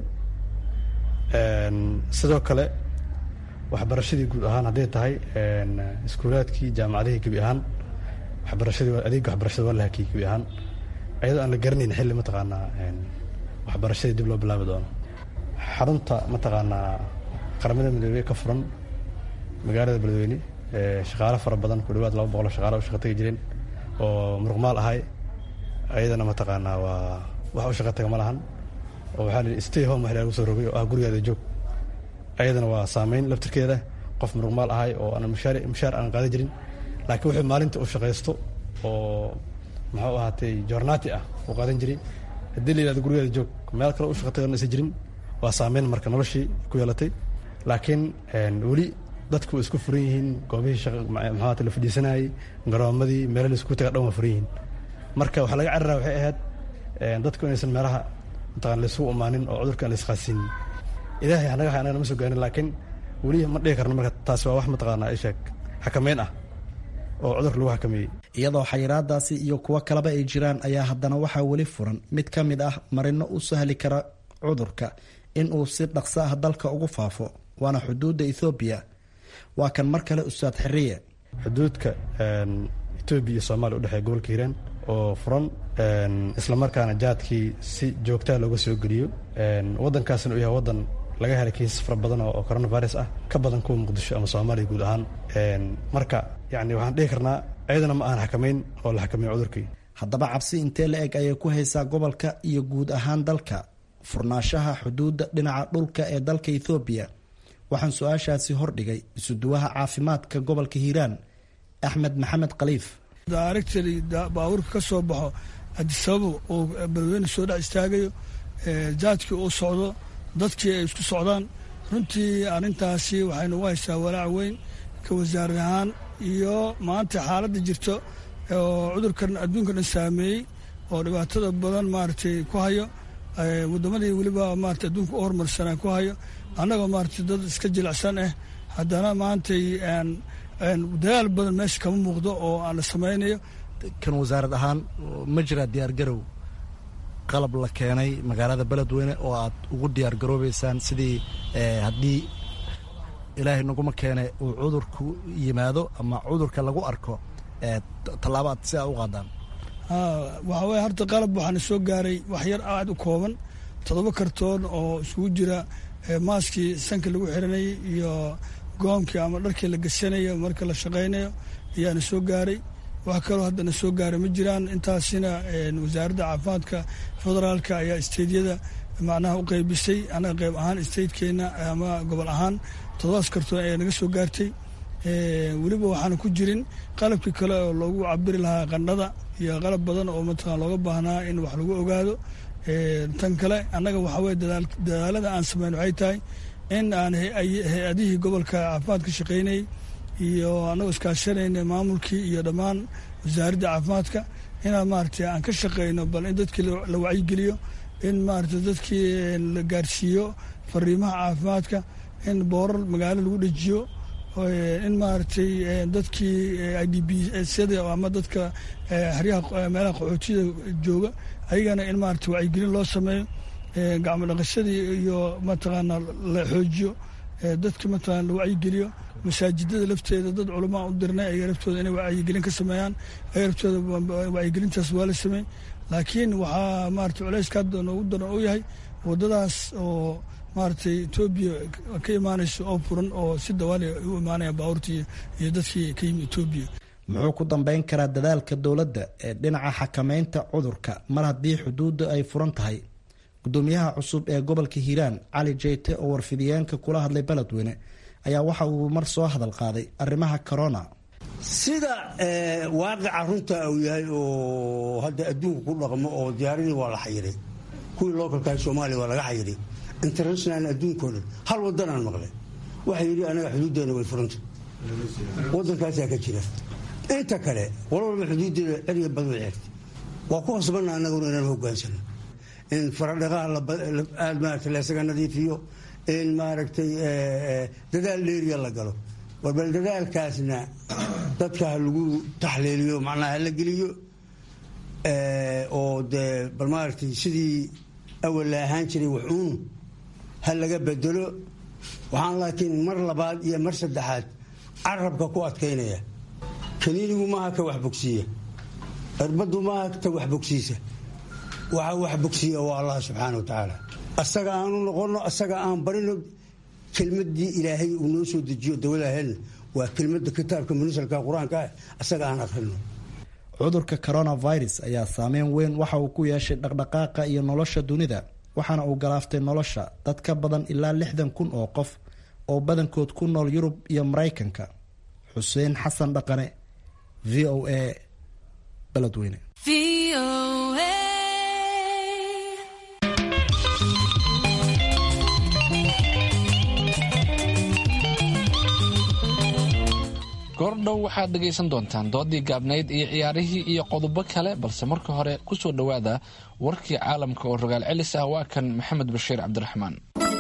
sidoo kale waxbarashadii guud ahaan hadday tahay iskuulaadkii jaamacadihii gebi ahaan adeega waxbarashada waa la hakiyey guud ahaan iyadoo aan la garanayn xilli mataqaanaa waxbarashadii dib loo bilaabi doono. xarunta mataqaanaa qaramada midoobey ka furan magaalada beledweyne shaqaale fara badan ku dhawaad 200 shaqaale u shaqo tagi jireen oo muruqmaal ahay ayadana mataqaanaa waa wax u shaqo taga ma lahan oo waxaa la stay home wax lagu soo rogay oo gurigeeda joog ayadana waa saameyn laftirkeeda qof muruqmaal ahay oo aan mushaar aan qaadan jirin laakiin wuxuu maalinta u shaqaysto oo muxuu ahaatay joornaati ah uu qaadan jiray haddii la yidhahdo gurigeeda joog meel kale u shaqo tagan isa jirin waa saameyn marka noloshii ku yeelatay laakiin weli dadku way isku furan yihiin goobihii shaqa maxaa la fadhiisanayay garoomadii meelo la isku taga dhan waa furan yihiin marka waxa laga cararaa waxay ahayd dadku inaysan meelaha mataqaan la isugu imaanin oo cudurkan la isqaasiin ilaahay anaga ma soo gaarin laakiin weli ma dhihi karno marka taasi waa wax mataqaanaa isheeg xakameyn ah oo cudurka lagu xakameeyey iyadoo xayiraadaasi iyo kuwo kaleba ay jiraan ayaa haddana waxaa weli furan mid ka mid ah marino u sahli kara cudurka in uu si dhaqso ah dalka ugu faafo waana xuduudda ethoobiya waa kan mar kale ustaad xiriye xuduudka etoobiya iyo soomaaliya udhexeeya gobolka hiiraan oo furan islamarkaana jaadkii si joogtaa looga soo geliyo waddankaasna uu yahay waddan laga helay kiisas fara badan oo coronavirus ah ka badan kuwa muqdisho ama soomaaliya guud ahaan marka yani waxaan dhihi karnaa iyadana ma aan xakamayn oo la xakameeyo cudurkii haddaba cabsi intee la eg ayay ku haysaa gobolka iyo guud ahaan dalka furnaanshaha xuduudda dhinaca dhulka ee dalka ethoobiya waxaan su-aashaasi hordhigay isuduwaha caafimaadka gobolka hiiraan axmed maxamed khaliif daarigtali baabuurka ka soo baxo adisababo oo beledweyne soo dhex istaagayo jaadkii uu socdo dadkii ay isku socdaan runtii arrintaasi waxay nagu haysaa walaac weyn ka wasaarad ahaan iyo maanta xaaladda jirto oo cudurkan adduunka dhan saameeyey oo dhibaatada badan maaragtay ku hayo waddamadii weliba maarata adduunka u horumarsanaa ku hayo annagoo maarata dad iska jilicsan ah haddana maantay dadaal badan meesha kama muuqdo oo aan la samaynayo kan wasaarad ahaan ma jiraa diyaargarow qalab la keenay magaalada beledweyne oo aad ugu diyaargaroobeysaan sidii haddii ilaahay naguma keene uu cudurku yimaado ama cudurka lagu arko tallaabo aad si aad u qaadaan waxa weye horta qalab waxaana soo gaaray wax yar aad u kooban 7 kartoon oo isugu jira maaskii sanka lagu xiranayay iyo goomkii ama dharkii la gashanayo marka la shaqaynayo ayaana soo gaaray wax kaloo haddana soo gaaray ma jiraan intaasina wasaaradda caafimaadka federaalka ayaa isteydyada macnaha u qaybisay anaga qayb ahaan isteydkeena ama gobol ahaan 7 kartoon ayaa naga soo gaartay weliba waxaana ku jirin qalabkii kale oo loogu cabiri lahaa qandhada iyo qalab badan oo mataqaan looga baahnaa in wax lagu ogaado tan kale annaga waxa weye dadaalada aan samayn waxay tahay in aan hay-adihii gobolka caafimaad ka shaqaynayay iyo annagoo iskaashanayna maamulkii iyo dhammaan wasaaradda caafimaadka inaan maaragtay aan ka shaqayno bal in dadkii la wacyigeliyo in maaragtay dadkii la gaarsiiyo fariimaha caafimaadka in boorar magaalo lagu dhejiyo in maaragtay dadkii IDP sida ama dadka xeryaha meelaha qaxootiyada jooga ayagana in maaragtay wacyigelin loo sameeyo gacmo dhaqashadii iyo mataqaanaa la xoojiyo dadka mataqaana la wacyigeliyo masaajidada lafteeda dad culamaa u dirnay ayaga laftooda inay wacyigelin ka sameeyaan ayaga laftooda wacyigelintaas waa la sameey laakiin waxaa maaragtay culayska hadda noogu daran uu yahay waddadaas oo maaragtay Etoobiya ka imaanayso oo furan oo si dawaali u imaanaya baabuurtii iyo dadkii ka yimid Etoobiya muxuu ku dambeyn karaa dadaalka dowladda ee dhinaca xakameynta cudurka mar haddii xuduudda ay furan tahay gudoomiyaha cusub ee gobolka hiiraan cali jeyte oo warfidiyeenka kula hadlay beledweyne ayaa waxa uu mar soo hadal qaaday arrimaha corona sida waaqica runta uu yahay oo hadda adduunka ku dhaqmo oo diyaaradii waa la xayiray kuwii lookalkahay soomaaliya waa laga xayiray international adduunkoo dhan hal wadanaan maqlay waxaa yidhi anaga xuduuddeena way furanta waddankaasaa ka jira inta kale walwalba xuduuddeeda ceriga bad way xirtay waa ku hosbanna annaguna inaan hogaansano in faradhaqaha aad maaragtay laysaga nadiifiyo in maaragtay dadaal dheeriya la galo war bal dadaalkaasna dadka ha lagu taxliiliyo macnaha ha la geliyo oo dee bal maaragtay sidii awal la ahaan jiray waxuun ha laga bedelo waxaan laakiin mar labaad iyo mar saddexaad carabka ku adkaynaya kaniinigu maaha ka wax bogsiiya cirbadu ma agta wax bogsiisa waxa wax bogsiya waa Allah subxaanahu wa ta'ala asaga aanu noqono asaga aan barino kelmadii ilaahay uu noo soo dejiyo dawladaheena waa kelmadda kitaabka munasalka quraanka asaga aan aqrino cudurka coronavirus ayaa saameyn weyn waxa uu ku yeeshay dhaqdhaqaaqa iyo nolosha dunida waxaana uu galaaftay nolosha dad ka badan ilaa 60,000 oo qof oo badankood ku nool Yurub iyo Mareykanka. Xuseen Xasan Dhaqane, VOA, Beledweyne. goordhow waxaad dhegaysan doontaan doodii gaabnayd iyo ciyaarihii iyo qodobo kale balse marka hore ku soo dhowaada warkii caalamka oo rogaal celis ah waa kan maxamed bashiir cabdiraxmaan.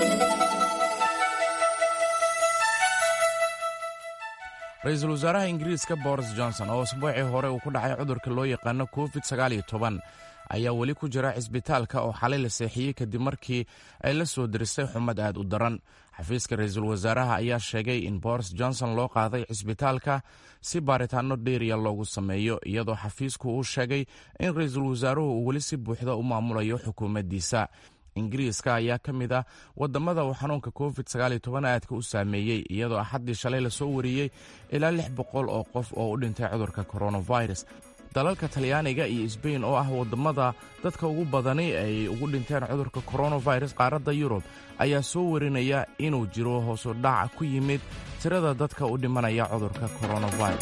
ra-iisul wasaaraha ingiriiska boris johnson oo usbuucii hore uu ku dhacay cudurka loo yaqaano covid-19 ayaa weli ku jira cisbitaalka oo xalay la seexiyey kadib markii ay la soo diristay xumad aad u daran. xafiiska ra-iisul wasaaraha ayaa sheegay in boris johnson loo qaaday cisbitaalka si baaritaano dheeriya loogu sameeyo iyadoo xafiisku uu sheegay in ra-iisul wasaaruhu uu weli si buuxda u maamulayo xukuumaddiisa. ingiriiska ayaa ka mid ah wadamada uu xanuunka covid-19 aadka u saameeyey iyadoo axaddii shalay lasoo wariyey ilaa 600 oo qof oo u dhintay cudurka coronavirus. dalalka talyaaniga iyo sbain oo ah wadamada dadka ugu badani ay ugu dhinteen cudurka coronavirus qaaradda yurub ayaa soo warinaya inuu jiro hoosu dhac ku yimid tirada dadka u dhimanaya cudurka coronavirus.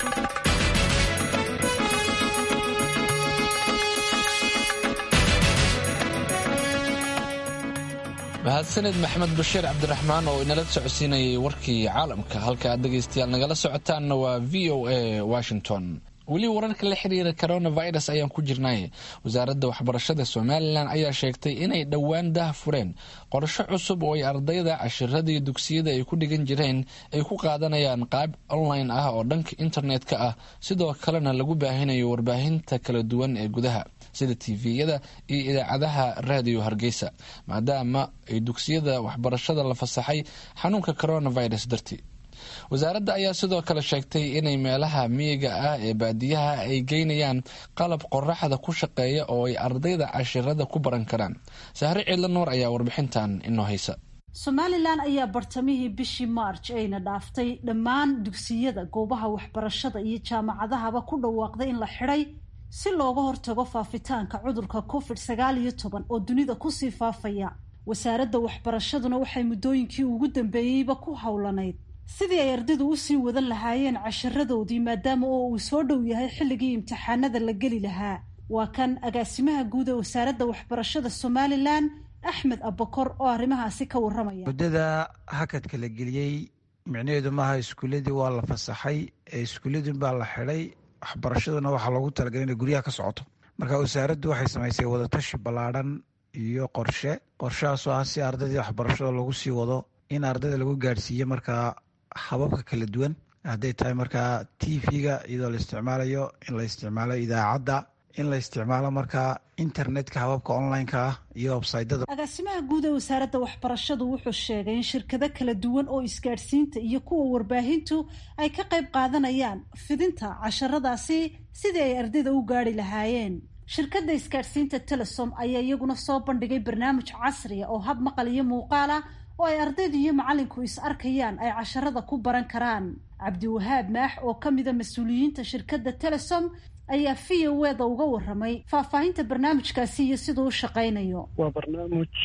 mahadsanid maxamed bashiir cabdiraxmaan oo inala socodsiinayay warkii caalamka. halka aad dhegaystayaal nagala socotaanna waa VOA Washington. weli wararka la xiriira coronavirus ayaan ku jirnay. wasaaradda waxbarashada Somaliland ayaa sheegtay inay dhowaan dah fureen qorshe cusub oo ay ardayda cashiradii dugsiyada ay ku dhigan jireen ay ku qaadanayaan qaab online ah oo dhanka internetka ah, sidoo kalena lagu baahinayo warbaahinta kala duwan ee gudaha sida TV-yada iyo idaacadaha raadiyo Hargeysa, maadaama ay dugsiyada waxbarashada la fasaxay xanuunka coronavirus dartii. wasaaradda ayaa sidoo kale sheegtay inay meelaha miyiga ah ee baadiyaha ay geynayaan qalab qoraxda ku shaqeeya oo ay ardayda cashirada ku baran karaan. Sahre Ciidla Nuur ayaa warbixintan inoo haysa. Somaliland ayaa bartamihii bishii March ayna dhaaftay dhammaan dugsiyada, goobaha waxbarashada iyo jaamacadahaba ku dhawaaqday in la xiray si looga hortago faafitaanka cudurka COVID-19 oo dunida ku sii faafaya. wasaaradda waxbarashaduna waxay muddooyinkii ugu dambeeyeyba ku howlanayd sidii ay ardaydu u sii wadan lahaayeen cashiradoodii maadaama oo uu soo dhow yahay xilligii imtixaanada la geli lahaa. waa kan agaasimaha guud ee wasaaradda waxbarashada Somaliland Axmed Abakor oo arrimahaasi ka warramaya. muddada hakadka la geliyey micnaheedu maaha iskuuladii waa la fasaxay, iskuuladii baa la xidhay, waxbarashaduna waxaa loogu talagalay inay guryaha ka socoto. marka wasaaraddu waxay samaysay wadatashi ballaadhan iyo qorshahaasoo ah si ardaydii waxbarashada lagu sii wado in ardayda lagu gaadhsiiyo markaa hababka kala duwan, hadday tahay markaa TV-ga iyadoo la isticmaalayo, in la isticmaalo idaacadda, in la isticmaalo markaa internetka hababka online-ka ah iyo websaytada. agaasimaha guud ee wasaaradda waxbarashadu wuxuu sheegay in shirkado kala duwan oo isgaadhsiinta iyo kuwa warbaahintu ay ka qayb qaadanayaan fidinta casharadaasi sidii ay ardayda u gaari lahaayeen. shirkadda isgaadhsiinta Telesom ayaa iyaguna soo bandhigay barnaamij casri ah oo hab maqal iyo muuqaal ah oo ay ardaydu iyo macalinku is arkayaan ay casharada ku baran karaan. Cabdiwahaab Maax oo ka mid ah mas'uuliyiinta shirkadda Telesom ayaa VOA uga warramay faahfaahinta barnaamijkaasi iyo siduu u shaqaynayo. waa barnaamij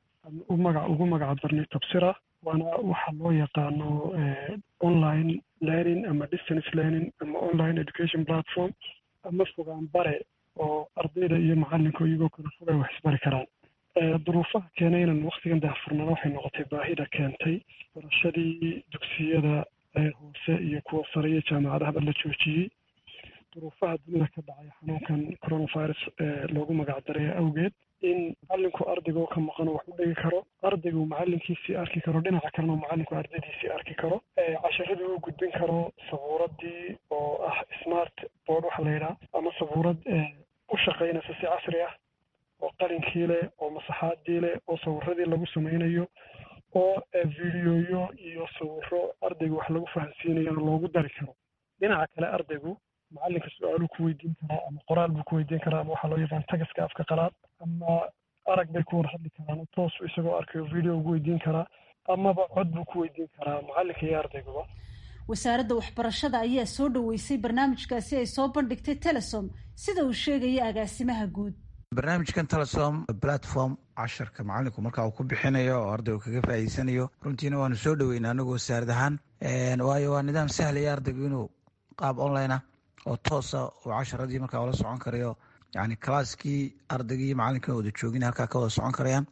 ugu magac darnay Tabsira, waana waxa loo yaqaano online learning ama distance learning ama online education platform ama fogaan bare oo ardayda iyo macalinku iyagoo kala fogay wax isbari karaan. duruufaha keenay inaan waqtigan daahfurnada waxay noqotay baahida keentay barashadii dugsiyada hoose iyo kuwa sare iyo jaamacadahaba la joojiyey. duruufaha dunida ka dhacay xanuunkan coronavirus loogu magac daray awgeed in macalinku ardaygo ka maqan wax u dhigi karo, ardaygu macalinkiisii arki karo, dhinaca kalena macalinku ardaydiisii arki karo, casharadii u gudbin karo sabuuradii oo ah smart board waxa la yidhaha ama sabuurad u shaqaynaysa si casri ah oo qalinkii leh oo masaxaadii leh oo sawiradii lagu samaynayo oo videoyo iyo sawiro ardaygu wax lagu fahansiinayo loogu dari karo. dhinaca kale ardaygu macalinka su-aaluu ku weydiin karaa ama qoraal buu ku weydiin karaa ama waxaa loo yaqaan tagaska afka qalaad ama arag bay ku wada hadli karaan toosu isagoo arkayo video ugu weydiin karaa amaba cod buu ku weydiin karaa macalinka iyo ardayguba. wasaaradda waxbarashada ayaa soo dhaweysay barnaamijkaasi ay soo bandhigtay telesom sida uu sheegaya agaasimaha guud. barnaamijkan telesom platform casharka macalinku markaa uu ku bixinayo oo ardaygu kaga faa'iideysanayo runtiina waanu soo dhaweynaa anagu wasaarad ahaan waayo waa nidaam sahlaya ardaygu inuu qaab online ah oo toosa uu casharadii markaa ula socon karayo yani kalaaskii ardaygii macalinka wada joogin halkaa ka wada socon karayaan.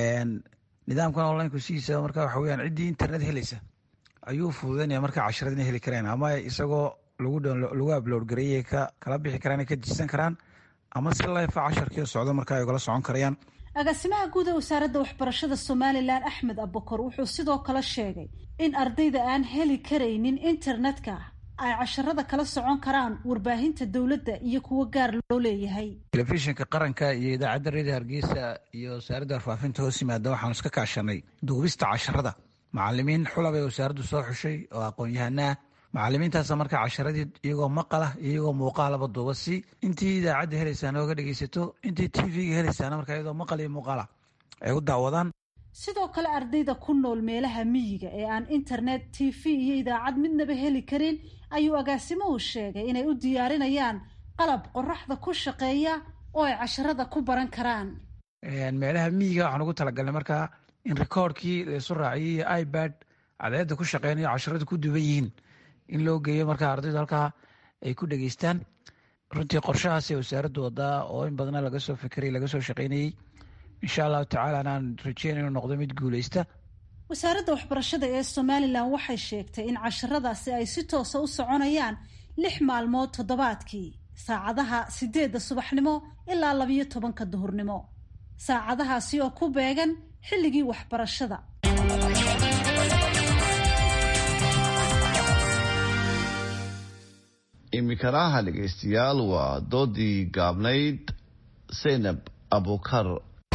nidaamkan onlineka sidiisa marka waxa weyaan ciddii internet helaysa ayuu fududanaya markaa casharad inay heli karaan ama isagoo lagu upload gareeyay kala bixi karaan ka diisan karaan ama si live casharkii socdo markaa ay ugala socon karayaan. agaasimaha guud ee wasaaradda waxbarashada somalilan axmed abukar wuxuu sidoo kale sheegay in ardayda aan heli karaynin internetka ay casharada kala socon karaan warbaahinta dowladda iyo kuwa gaar loo leeyahay. telefishinka qaranka iyo idaacadda redio hargeysa iyo wasaaradda warfaafinta hoos yimaada waxaanu iska kaashanay duubista casharada. macalimiin xulab ee wasaaraddu soo xushay oo aqoon-yahanaa macalimiintaasa markaa casharadii iyagoo maqala iyo iyagoo muuqaalaba duuba si intii idaacadda helaysaana oga dhegeysato intii tv-ga helaysaana markaa iyadoo maqal iyo muuqaala ay u daawadaan. sidoo kale ardayda ku nool meelaha miyiga ee aan internet tv iyo idaacad midnaba heli karin ayuu agaasimuhu sheegay inay u diyaarinayaan qalab qoraxda ku shaqeeya oo ay casharada ku baran karaan. meelaha miyiga waxaan ugu talagalnay markaa in recordkii laisu raaciyay iyo ibad cadeeda ku shaqeynayo casharada ku duban yihiin in loo geeyo markaa ardaydu halkaa ay ku dhageystaan. runtii qorshahaasee wasaaraddu wadaa oo in badana laga soo fikiray laga soo shaqeynayey insha allahu tacaala anaan rajeyn inuu noqdo mid guuleysta. wasaaradda waxbarashada ee somalilan waxay sheegtay in casharadaasi ay si toosa u soconayaan 6 maalmood toddobaadkii saacadaha 8 subaxnimo ilaa 12 duhurnimo saacadahaasi oo ku beegan xilligii waxbarashada. imikanaha dhegeystayaal waa doodii gaabnayd Zaynab Abukar.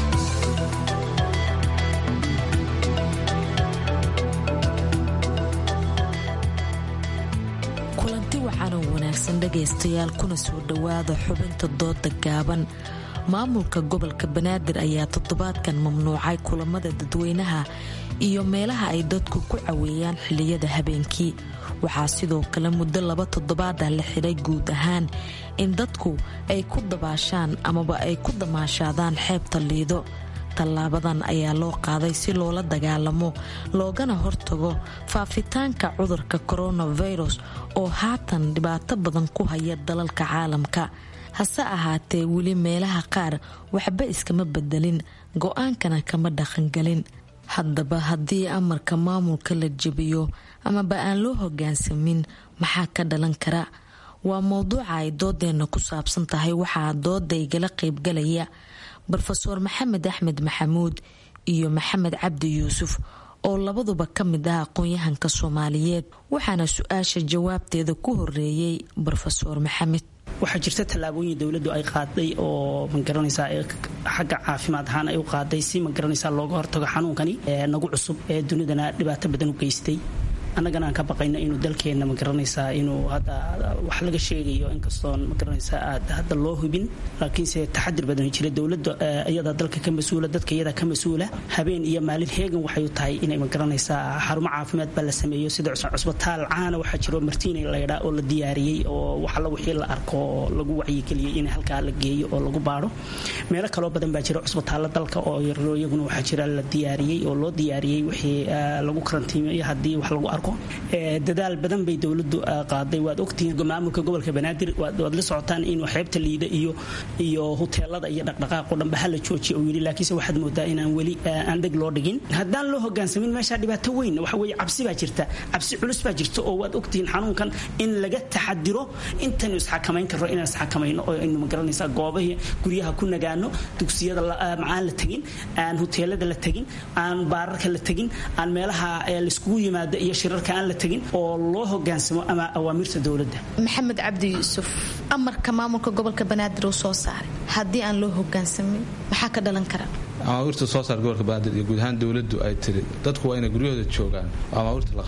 kulanti waxaana wanaagsan dhegaystayaal kuna soo dhowaada xubinta dooda gaaban. maamulka gobolka banaadir ayaa toddobaadkan mamnuucay kulamada dadweynaha iyo meelaha ay dadku ku caweeyaan xilliyada habeenkii. waxaa sidoo kale muddo 2 toddobaad ah la xidhay guud ahaan in dadku ay ku dabaashaan amaba ay ku damaashaadaan xeebta Liido. tallaabadan ayaa loo qaaday si loola dagaalamo loogana hortago faafitaanka cudurka coronavirus oo haatan dhibaato badan ku haya dalalka caalamka. hase ahaatee weli meelaha qaar waxba iskama bedelin, go'aankana kama dhaqangelin. haddaba haddii amarka maamulka la jebiyo amaba aan loo hogaansamin maxaa ka dhalan kara? waa mowduuca ay doodeenna ku saabsan tahay. waxaa dooda igala qaybgalaya brofeor maxamed axmed maxamuud iyo maxamed cabdi yuusuf oo labaduba ka mid ah aqoon-yahanka Soomaaliyeed. waxaana su-aasha jawaabteeda ku horeeyey brofeor maxamed. waxaa jirta tallaabooyin dowladdu ay qaaday oo magaranaysaa xagga caafimaad ahaan ay u qaaday si magaranaysaa looga hortago xanuunkani nagu cusub ee dunidana dhibaato badan u geystay. annagana aan ka baqayno inuu dalkeenna magaranaysaa inuu hadda wax laga sheegayo inkastoon magaranaysaa aad hadda loo hubin, laakiinse taxadir badan jira. dowladda iyada dalka ka mas-uula, dadka iyada ka mas-uula. habeen iyo maalin heegan waxay u tahay inay magaranaysaa xarumo caafimaad baa la sameeyo sida cusbitaal caana waxaa jiro martiini laydhaa oo la diyaariyey oo waxalla wixii la arko oo lagu wacyigeliyey in halkaa la geeyo oo lagu baadho. meelo kaloo badan baa jira cusbitaalla dalka oo iyaguna waxaa jira la diyaariyey oo loo diyaariyey wixii lagu karantiimeeyo haddii wax lagu arko. dadaal badan bay dowladdu qaaday. waad ogtihiin maamulka gobolka banaadir waad la socotaan inuu xeebta Liida iyo hoteelada iyo dhaqdhaqaaqo dhanba hala joojiyo oo yiri, laakiinse waxaad moodaa inaan weli aan dheg loo dhigin. haddaan loo hogaansamin meesha dhibaato weyn waxa weeye cabsi baa jirta, cabsi culus baa jirta oo waad ogtihiin xanuunkan in laga taxadiro intaynu isxakamayn karro inaan isxakamayno oo aynu magaranaysaa goobaha guryaha ku nagaano, dugsiyada macaan la tegin, aan hoteelada la tegin, aan baararka la tegin, aan meelaha la iskugu yimaado iyo shirarka aan la tegin oo loo hogaansamo ama awaamirta dowladda. maxamed cabdi yuusuf, amarka maamulka gobolka banaadir uu soo saaray haddii aan loo hogaansamin maxaa ka dhalan kara? amaawiirta soo saar gobolka banaadir iyo guud ahaan dowladdu ay tiri dadku waa inay guryahooda joogaan oo amaawiirta la qaata.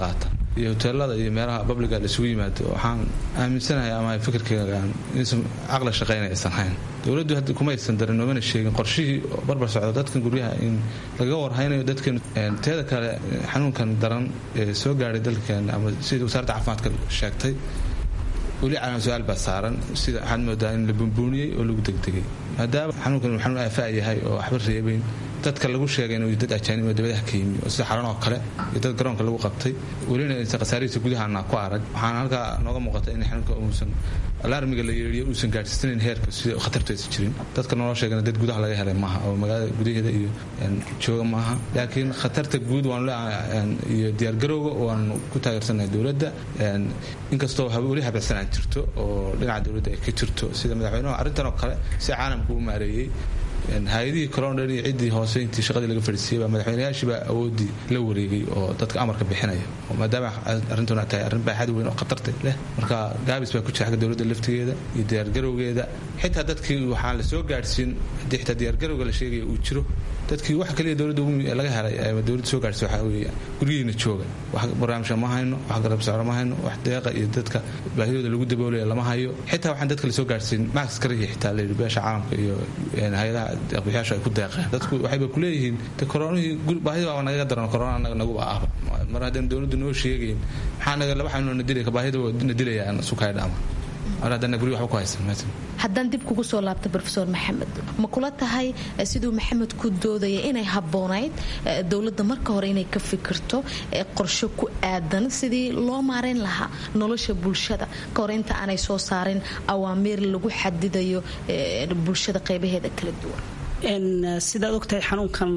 iyo hoteelada iyo meelaha babliga la isugu yimaado waxaan aaminsanahay ama fikirkayga inaysan caqli shaqaynaya aysan hayn dowladdu hadda kuma aysan darin noomana sheegin qorshihii barbar socda dadkan guryaha in laga warhaynayo dadkan teeda kale xanuunkan daran ee soo gaaray dalkeena ama sida wasaaradda caafimaadka sheegtay weli calaamad su-aal baa saaran sida waxaad moodaa in la bunbuuniyey oo lagu degdegay maadaama xanuunkan uu xanuun aafaa yahay oo waxba reebayn dadka lagu sheegay inuu dad ajaanib oo dabadaha ka yimi oo sida xaran oo kale iyo dad garoonka lagu qabtay welina aysan khasaarihiisa gudahaana ku arag waxaana halkaa nooga muuqata in xanuunka uusan alarmiga la yeeriyo uusan gaadhsiisanayn heerka sida khatartu aysan jirin dadka naloo sheegana dad gudaha laga helay maaha oo magaalada gudaheeda iyo jooga maaha laakiin khatarta guud waan iyo diyaargarowga waan ku taageersanahay dowladda inkastoo weli habacsanaan jirto oo dhinaca dowladda ay ka jirto sida madaxweynuhu arrintan oo kale si caalamka u maareeyey hay-adihii corondhan iyo ciddii hoose intii shaqadii laga fadhiisiyey baa madaxweynayaashiibaa awoodii la wareegay oo dadka amarka bixinaya oo maadaama arrintuna tahay arrin baaxad weyn oo khatarta leh marka gaabis baa ku jira xagga dowladda laftigeeda iyo diyaargarowgeeda xitaa dadkii waxaan la soo gaadhsiin haddii xitaa diyaargarowga la sheegaya uu jiro dadkii wax kaliya dowladda laga helay ama dowladda soo gaadhsay waxaa weeye guryihiina jooga wax barnaamijka ma hayno wax garab socdo ma hayno wax deeqa iyo dadka baahidooda lagu daboolaya lama hayo xitaa waxaan dadka la soo gaadhsiin max karihi xitaa la yidhi beesha caalamka iyo hay-adaha aqbiyaasha ay ku deeqeen dadku waxayba ku leeyihiin koronihii baahida waa nagaga daran korona anaga naguba ahba mar haddaan dowladdu noo sheegayn maxaa naga laba xanuun na dilaya baahida na dilayaan sukay dhaama mar haddana guryo waxba ku haysan haddaan dib kugu soo laabta rofesor maxamed ma kula tahay siduu maxamed ku doodaya inay habboonayd dowladda marka hore inay ka fikirto qorsho ku aadan sidii loo maareyn lahaa nolosha bulshada ka hor inta aanay soo saarin awaamiir lagu xadidayo bulshada qaybaheeda kala duwan sidaad ogtahay xanuunkan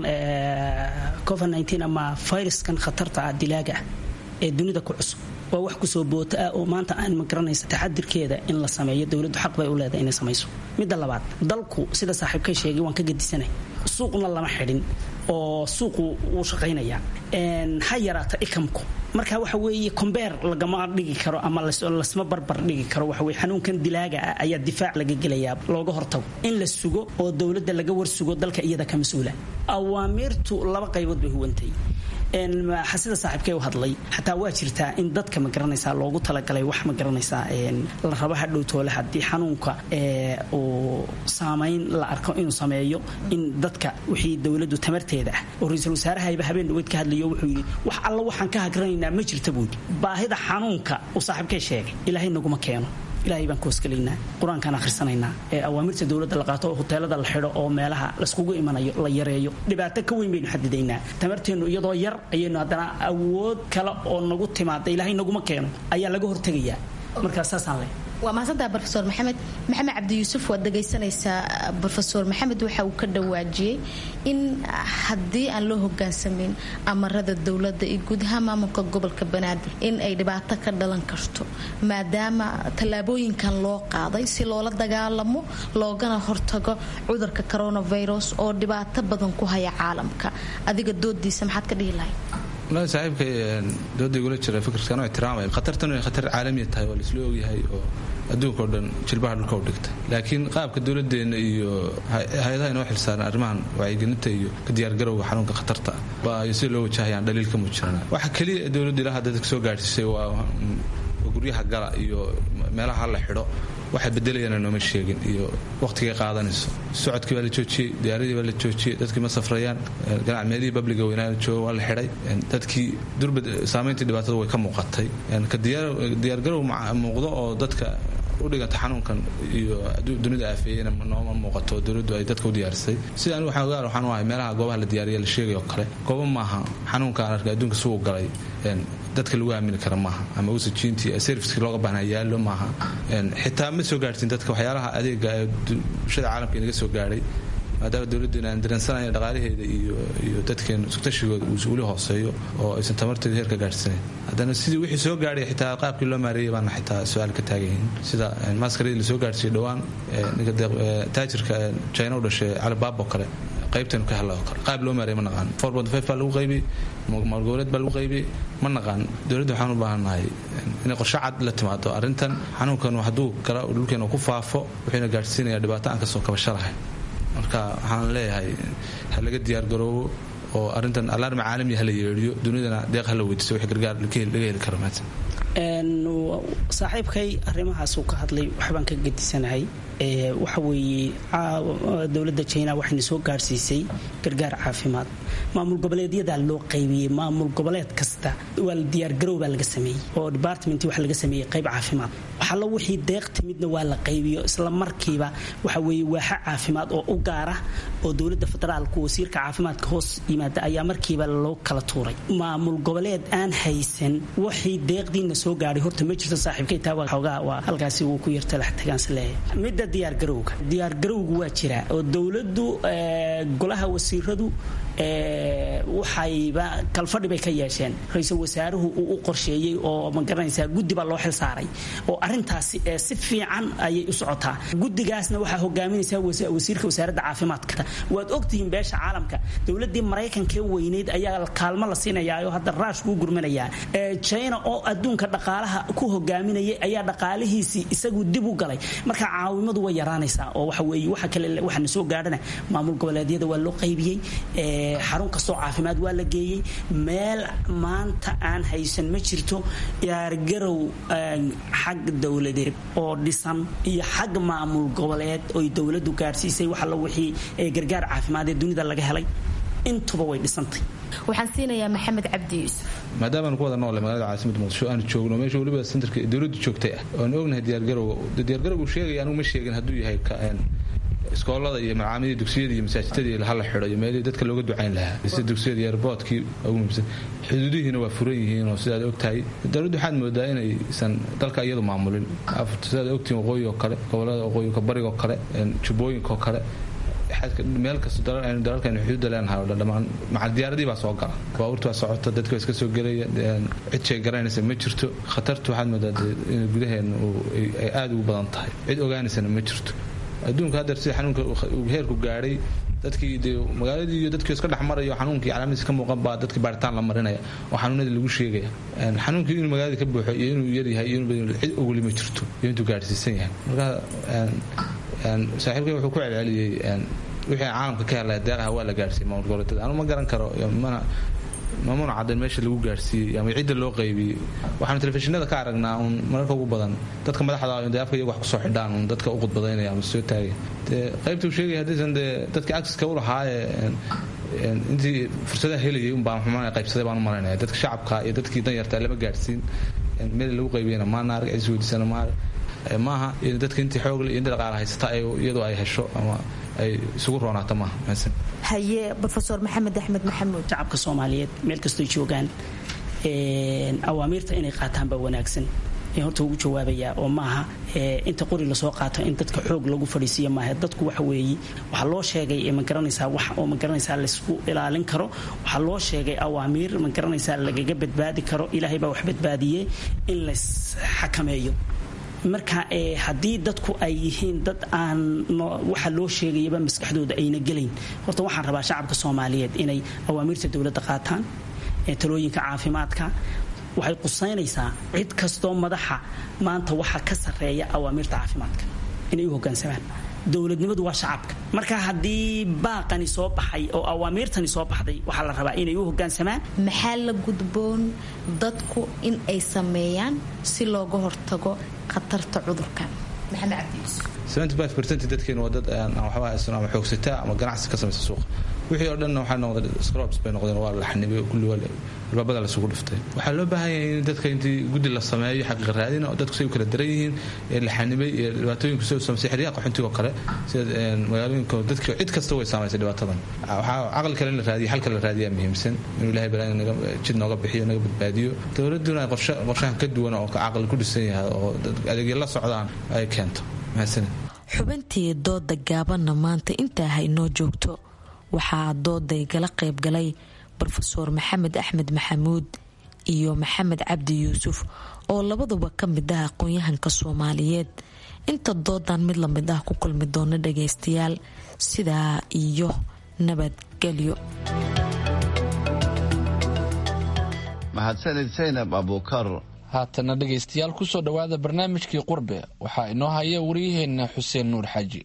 covid-19 ama fayraskan khatarta ah dilaaga ah ee dunida ku cusub waa wax kusoo boota ah oo maanta aan ma garanaysa taxadirkeeda in la sameeyo dowladdu xaq bay u leedahay inay samayso midda labaad dalku sida saaxiibkay sheegay waan ka gedisanay suuqna lama xidhin oo suuqu wuu shaqaynaya ha yaraata ikamku marka waxa weeye kombeer lagama dhigi karo ama lasma barbar dhigi karo waxa weye xanuunkan dilaaga ah ayaa difaac laga gelayaa looga hortago in la sugo oo dowladda laga warsugo dalka iyada ka mas-uula awaamirtu laba qaybood bay huwantay sida saaxiibkay u hadlay xataa waa jirtaa in dadka ma garanaysaa loogu talagalay wax ma garanaysaa la raba hadhow toole haddii xanuunka uu saamayn la arko inuu sameeyo in dadka wixii dowladdu tamarteeda ah oo ra-iisul wasaarahayba habeen dhaweyd ka hadlayo wuxuu yidhi wax alla waxaan ka hagranaynaa ma jirta buudi baahida xanuunka uu saaxiibkay sheegay ilaahay naguma keeno ilaahay baan koosgalaynaa qur-aankaan akhrisanaynaa awaamirta dowladda la qaato oo hoteelada la xidho oo meelaha layskugu imanayo la yareeyo dhibaato ka weyn baynu xadidaynaa tamarteennu iyadoo yar ayaynu haddana awood kale oo nagu timaada ilaahay naguma keeno ayaa laga hortegayaa markaa saasaan leh waa mahadsantaha rofesor maxamed cabdi yuusuf waad dhegaysanaysaa rofesor maxamed waxa uu ka dhawaajiyey in haddii aan loo hogaansamayn amarada dowladda iyo guud ahaan maamulka gobolka banaadir in ay dhibaato ka dhalan karto maadaama tallaabooyinkan loo qaaday si loola dagaalamo loogana hortago cudurka coronavirus oo dhibaato badan ku haya caalamka adiga doodiisa maxaad ka dhihi lahayd saaxiibka dooda igula jira fikirkan oo ixtiraamaya khatartan inay khatar caalamiya tahay oo laisla ogyahay oo adduunka oo dhan jilbaha dhulka u dhigta laakiin qaabka dowladdeena iyo hay-adaha inoo xilsaaran arrimahan wacyigelinta iyo ka diyaargarowga xanuunka khatarta baa si loo wajahayaan dhaliil ka muujirana waxa keliya dowladda ilaa hadda dadka soo gaadhsiisay waa guryaha gala iyo meelaha la xidho waxay bedelayaan nooma sheegin iyo waqtigay qaadanayso socodkii baa la joojiyey diyaaradii baa la joojiyey dadkii ma safrayaan meelihii babliga weynaa jooga waa la xidhay dadkii durba saamayntii dhibaatada way ka muuqatay ka diyaargarow muuqdo oo dadka u dhiganta xanuunkan iyo dunida aafeeyena nooma muuqato dowladdu ay dadka u diyaarisay sida anigu waxaan u ahay meelaha goobaha la diyaariya la sheegay oo kale goobo maaha xanuunkaan arkay adduunka sugu galay dadka lagu aamini kara maaha ama usajiintii serviceki looga baahnaa yaallo maaha xitaa ma soo gaadhsin dadka waxyaalaha adeega ee bulshada caalamka inaga soo gaadhay maadaama dowladdeena aan dareensanaya dhaqaalaheeda iyo dadkeena sugtashigooda uu weli hooseeyo oo aysan tamarteeda heerka gaadhsanayn haddana sidii wixii soo gaadhay xitaa qaabkii loo maareeyay baana xitaa su-aal ka taagan yihiin sida maaskaradii la soo gaadhsiiyey dhowaan ninka taajirka china u dhashay calibaabo kale qaybtaynu ka hella oo kale qaab loo maareeyay ma naqaan 4.5 baa lagu qaybiyey maalgoboleed baa lagu qaybiyey ma naqaan dowladda waxaan u baahannahay inay qorshe cad la timaado arrintan xanuunkan hadduu kala dhulkeena ku faafo wuxuuna gaadhsiinayaa dhibaato aan kasoo kabasho lahayn marka waxaan leeyahay ha laga diyaargaroobo oo arrintan alarmi caalami hala yeeriyo dunidana deeq hala weydiiso wixii gargaar laga heli karo maanta. saaxiibkay arrimahaasuu ka hadlay waxbaan ka gedisanahay. waxa weeye dowladda China waxayna soo gaarsiisay gargaar caafimaad. maamul goboleedyada loo qaybiyay maamul goboleed kasta waa diyaar garow baa laga sameeyay oo department waxa laga sameeyay qayb caafimaad. waxa la wixii deeq timidna waa la qaybiyo isla markiiba waxa weeye waaxa caafimaad oo u gaar ah oo dowladda federaalka wasiirka caafimaadka hoos yimaada ayaa markiiba loo kala tuuray. maamul goboleed aan haysan wixii deeqdiina soo gaaray horta ma jirto saaxiibkay taa xoogaa waa halkaasi uu ku yarta la tagaansan midda diyaar garowgu waa jira oo dowladdu golaha wasiiradu waxayba kalfadhi bay ka yeesheen ra'iisul wasaaruhu uu u qorsheeyay oo ma garanaysaa guddi baa loo xil saaray oo arintaasi si fiican ayay u socotaa. guddigaasna waxaa hogaaminaysa wasiirka wasaaradda caafimaadka. waad ogtihiin beesha caalamka dowladii Mareykanka weyneed ayaa kaalmo la siinayaa oo hadda raashku gurmanaya. China oo adduunka dhaqaalaha ku hogaaminayay ayaa dhaqaalihiisii isagu dib u galay. marka caawimadu way yaraanaysaa oo waxa weeye waxa kale waxaan soo gaadhana maamul goboleedyada waa loo qaybiyay. xarun kastoo caafimaad waa la geeyay. meel maanta aan haysan ma jirto diyaargarow xag dowladeed oo dhisan iyo xag maamul goboleed oo dowladdu gaarsiisay waxa la wixii gargaar caafimaad ee dunida laga helay intuba way dhisantay. waxaan siinayaa maxamed cabdi yuusuf. maadaama aan ku wada nool magaalada caasimadda Muqdisho aan joogno meesha waliba centerka dowladdu joogtay oo aan ognahay diyaargarowga sheegay anigu ma sheegin hadduu yahay iskoolada iyo macaamilada dugsiyada iyo masaajidada la xidho iyo meelaha dadka looga ducayn lahaa sida dugsiyada iyo airportkii ugu muhiimsan xuduudihiina waa furan yihiin oo sidaad ogtahay dowladdu waxaad moodaa inaysan dalka iyadu maamulin sidaad ogtiin waqooyi oo kale gobolada waqooyi ka bariga oo kale jubbooyinka oo kale meel kasta dalalkan xuduudda leenahay oo dhammaan macal diyaaradii baa soo gala baabuurta waa socota dadka iska soo gelaya cid shay garanaysa ma jirto khatartu waxaad moodaa in gudaheena ay aad ugu badan tahay cid ogaanaysana ma jirto adduunka hadda sida xanuunka uu heerku gaaray dadkii magaaladii iyo dadkii iska dhaxmarayo xanuunkii calaamadiisa ka muuqan baa dadkii baaritaan la marinaya oo xanuunada lagu sheegaya xanuunkii inuu magaalada ka buuxo iyo inuu yar yahay iyo inuu cid ogoli ma jirto iyo intuu gaarsiisan yahay marka saaxiibkay wuxuu ku celceliyay wixii caalamka ka helay deeqaha waa la gaarsiiyay maamul goboleedyada anu ma garan karo mamuna caddayn meesha lagu gaarsiiyey ama cidda loo qaybiyey waxaanu telefishinada ka aragnaa uun mararka ugu badan dadka madaxda dee afka iyagu wax kusoo xidhaan uun dadka u khudbadaynaya ama soo taagaya dee qaybta uu sheegaya haddaysan dee dadkii acceska u lahaayee intii fursadaha helayay un baan xumaan qaybsaday baan u malaynaya dadka shacabka iyo dadkii danyarta lama gaarsiin meel lagu qaybiyana maana arag cidis weydiisana maaha dadka intii xoog iyo inta dhaqaala haysata iyadoo ay hesho ama ay isugu roonaato maaha maasan haye professor maxamed axmed maxamuud. shacabka Soomaaliyeed meel kastoo joogaan awaamiirta inay qaataan baa wanaagsan horta ugu jawaabaya oo maaha inta qori la soo qaato in dadka xoog lagu fadhiisiyo maaha dadku waxa weeye waxa loo sheegay ma garanaysaa wax oo ma garanaysaa la isku ilaalin karo waxa loo sheegay awaamiir ma garanaysaa lagaga badbaadi karo ilaahay baa wax badbaadiyay in la xakameeyo marka haddii dadku ay yihiin dad aan waxa loo sheegayaba maskaxdooda ayna gelayn horta waxaan rabaa shacabka Soomaaliyeed inay awaamirta dawladda qaataan talooyinka caafimaadka waxay qusaynaysaa cid kastoo madaxa maanta waxa ka sareeya awaamirta caafimaadka inay u hoggaansamaan dawladnimadu waa shacabka marka haddii baaqani soo baxay oo awaamirtani soo baxday waxa la rabaa inay u hoggaansamaan maxaa la gudboon dadku in ay sameeyaan si looga hortago khatarta cudurkan. maxamed cabdi yuusuf. 75% dadkeena waa dad aan waxba haysan ama xoogsataa ama ganacsi ka samaysa suuqa wixii oo dhan waxa noqday scrubs bay noqdeen waa la xanibay kulli wala albabada la sugu dhiftay waxa loo baahan yahay in dadka intii gudi la sameeyo xaq raadin oo dadku say kala daran yihiin ee la xanibay ee dhibaatooyinka soo sameeyay xiriiqa qaxoontiga kale sida magaalooyinka dadka cid kasta way saameysay dhibaatadan waxa aqal kale la raadiyo halka la raadiyo muhiimsan in Ilaahay baraana naga jid nooga bixiyo naga badbaadiyo dawladuna qorshahan ka duwan oo aqal ku dhisan yahay oo adeegyo la socdaan ay keento maasan xubintii dooda gaabanna maanta inta ay noo joogto waxaa dooday gala qayb galay professor maxamed axmed maxamuud iyo maxamed cabdi yuusuf oo labaduba ka mid ah aqoon-yahanka Soomaaliyeed inta doodan mid la mid ah ku kulmi doona dhageystayaal sidaa iyo nabadgelyo. mahadsanid Zainab Abuukar. haatana dhageystayaal ku soo dhawaada barnaamijkii qurbe waxaa inoo haya wariyaheena Xuseen Nuur Xaaji.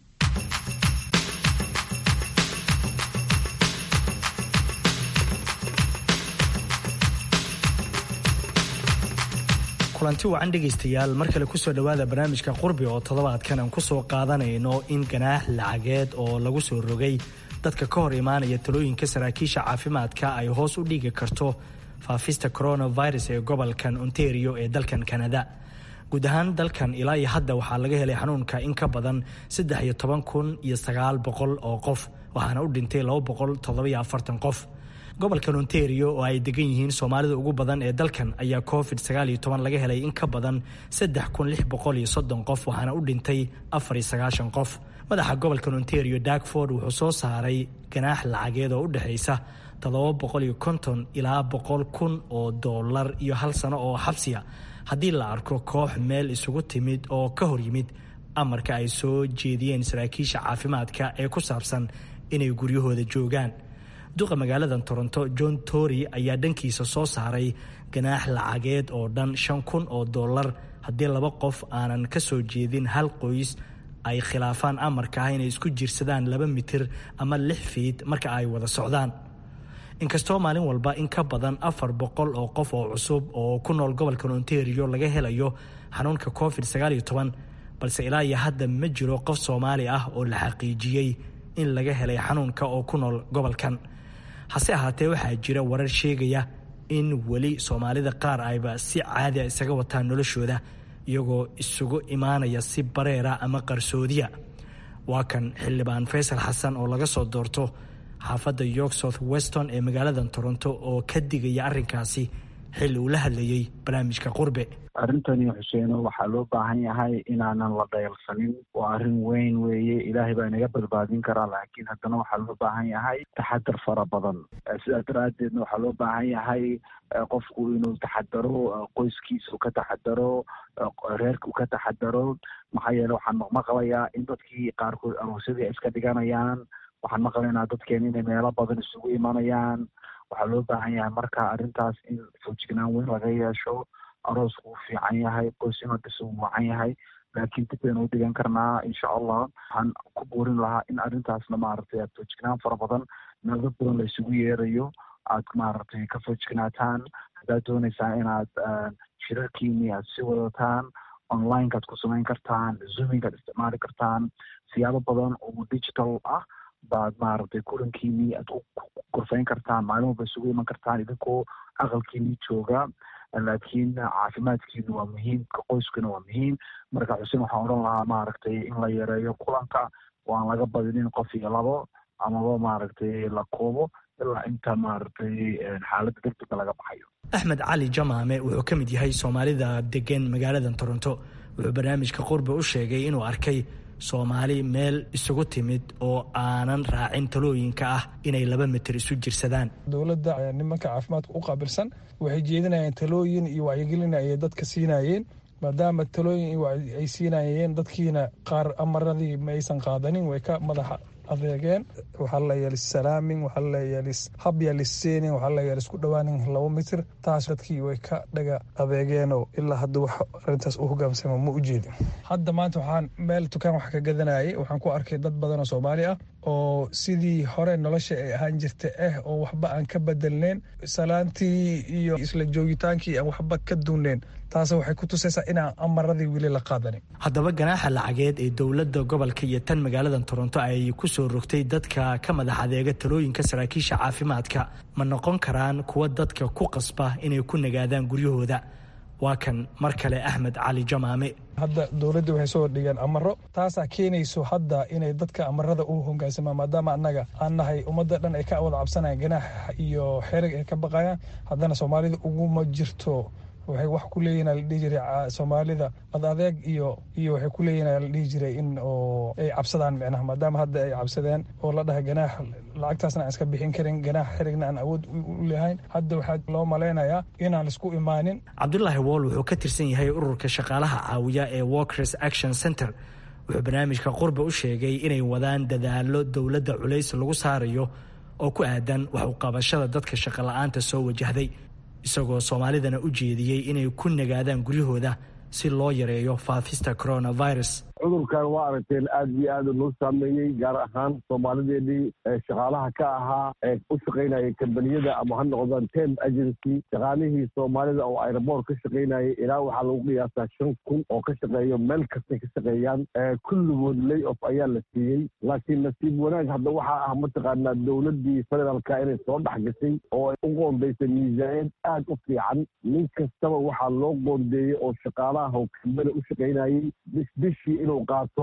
kulanti wacan dhegaystayaal mar kale kusoo dhowaada barnaamijka qurbi oo toddobaadkan aan kusoo qaadanayno in ganaax lacageed oo lagu soo rogay dadka ka hor imaanaya talooyinka saraakiisha caafimaadka ay hoos u dhigi karto faafista coronavirus ee gobolkan Ontario ee dalkan Canada. guud ahaan dalkan ilaa iyo hadda waxaa laga helay xanuunka in ka badan 13,900 oo qof waxaana u dhintay 247 qof. gobolkan Ontario oo ay degan yihiin Soomaalida ugu badan ee dalkan ayaa COVID-19 laga helay in ka badan 3,630 qof waxaana u dhintay 94 qof. madaxa gobolkan Ontario Darkford wuxuu soo saaray ganaax lacageed oo u dhaxaysa $750 ilaa $100,000 oo dollar iyo hal sano oo xabsiya haddii la arko koox meel isugu timid oo ka hor yimid amarka ay soo jeediyeen saraakiisha caafimaadka ee ku saabsan inay guryahooda joogaan. duqa magaalada Toronto John Tory ayaa dhankiisa soo saaray ganaax lacageed oo dhan $5,000 haddii laba qof aanan ka soo jeedin hal qoys ay khilaafaan amarka ah inay isku jirsadaan 2 mitir ama 6 feet marka ay wada socdaan. inkastoo maalin walba in ka badan 400 oo qof oo cusub oo ku nool gobolka Ontario laga helayo xanuunka COVID-19 balse ilaa iyo hadda ma jiro qof Soomaali ah oo la xaqiijiyay in laga helay xanuunka oo ku nool gobolkan. hase ahaatee waxaa jira warar sheegaya in weli Soomaalida qaar ayba si caadi ah isaga wataan noloshooda iyagoo isugu imaanaya si bareera ama qarsoodiya. waa kan xildhibaan Faysal Xasan oo laga soo doorto xaafadda York South Weston ee magaalada Toronto oo ka digaya arrinkaasi xilli uu la hadlayay barnaamijka qurbe. arrintani Xuseen waxaa loo baahan yahay inaanan la dayalsanin. waa arrin weyn weeye, ilaahay baa inaga badbaadin karaa, laakiin haddana waxaa loo baahan yahay taxadar fara badan. sidaa daraaddeedna waxaa loo baahan yahay qofku inuu taxadaro, qoyskiisa uu ka taxadaro, reerka uu ka taxadaro. maxaa yeele waxaan maqlayaa in dadkii qaarkood aroosyadii ay iska dhiganayaan. waxaan maqlaynaa dadkeena inay meelo badan isugu imanayaan. waxaa loo baahan yahay marka arrintaas in foojignaan weyn laga yeesho. aroosku wuu fiican yahay, qoysimadiisa wuu wacan yahay, laakiin dib baynu u dhigan karnaa insha allah. waxaan ku buurin lahaa in arrintaasna maaragtay aad foojignaan fara badan, meelo badan la isugu yeerayo, aad maaragtay ka foojignaataan. haddaad doonaysaa inaad shirarkiini aad sii wadataan, onlinekaad ku samayn kartaan, zoominkaad isticmaali kartaan, siyaabo badan oo digital ah baad maaragtay kulankiinii aad ku gorfayn kartaan, maalin walba isugu iman kartaan idinkoo aqalkiinii jooga. laakiin caafimaadkiinu waa muhiim, qoyskuna waa muhiim. marka Xuseen waxaan odhan lahaa maaragtay in la yareeyo kulanka, waan laga badinin qof iyo labo, amaba maaragtay la koobo ilaa inta maaragtay xaaladda degdega laga baxayo. Axmed Cali Jamaame wuxuu ka mid yahay Soomaalida degan magaalada Toronto. wuxuu barnaamijka qurbe u sheegay inuu arkay Soomaali meel isugu timid oo aanan raacin talooyinka ah inay 2 mitir isu jirsadaan. dowladda nimanka caafimaadka u qaabilsan waxay jeedinayeen talooyin iyo wacyigelin ay dadka siinayeen, maadaama talooyin ay siinayeen dadkiina qaar amaradii ma aysan qaadanin, way ka madaxa adeegeen. waxaa la yeelis salaamin, waxaa la yeelis habya liseenin, waxaa la yeelis ku dhawaanin 2 mitir. taas dadkii way ka dhaga adeegeenoo ilaa hadda wax arrintaas u hoggaansama ma u jeedin. hadda maanta waxaan meel dukaan wax ka gadanayay, waxaan ku arkay dad badan oo Soomaali ah oo sidii hore nolosha ay ahaan jirta oo waxba aan ka bedelneen, salaantii iyo isla joogitaankii aan waxba ka duuneen. taas waxay ku tusaysaa inaan amaradii weli la qaadanin. haddaba ganaaxa lacageed ee dowladda gobolka iyo tan magaalada Toronto ay ku soo rogtay dadka ka madax adeega talooyinka saraakiisha caafimaadka ma noqon karaan kuwa dadka ku qasba inay ku nagaadaan guryahooda. waa kan mar kale Axmed Cali Jamaame. hadda dowladda waxay soo dhigeen amaro, taasaa keenayso hadda inay dadka amarada u hoggaansamaan, maadaama annaga aan nahay ummadda dhan ay ka wada cabsanayaan ganaax iyo xerig ay ka baqayaan. haddana Soomaalida uguma jirto, waxay wax ku leeyihiin la dhihi jiray Soomaalida adeeg iyo waxay ku leeyihiin la dhihi jiray in oo ay cabsadaan macnaha, maadaama hadda ay cabsadeen oo la dhahay ganaax lacagtaasna aan iska bixin karin, ganaax xirigna aan awood u leeyahayn. hadda waxaa loo malaynayaa inaan isku imaanin. Cabdullaahi Wall wuxuu ka tirsan yahay ururka shaqaalaha caawiya ee Workers Action Center. wuxuu barnaamijka qurbe u sheegay inay wadaan dadaalo dowladda culays lagu saarayo oo ku aadan wax u qabashada dadka shaqo la'aanta soo wajahday, isagoo Soomaalidana u jeediyay inay ku nagaadaan guryahooda si loo yareeyo faafista coronavirus. cudurkan waa aragteen aad iyo aad noo saameeyey gaar ahaan soomaalideedii shaqaalaha ka ahaa ee u shaqaynayay kambaniyada ama ha noqdaan temp agency shaqaalihii soomaalida oo aeroboort ka shaqaynayay ilaa waxaa lagu qiyaasaa 5,000 oo ka shaqeeyo meel kastay ka shaqeeyaan kulligood lay off ayaa la siiyey laakiin nasiib wanaag hadda waxaa ah mataqaanaa dowladii federaalka inay soo dhex gashay oo ay u qoondaysay miisaaniyad aad u fiican nin kastaba waxaa loo qoondeeyey oo shaqaalaha oo kambani u shaqaynayay bishii inuu qaato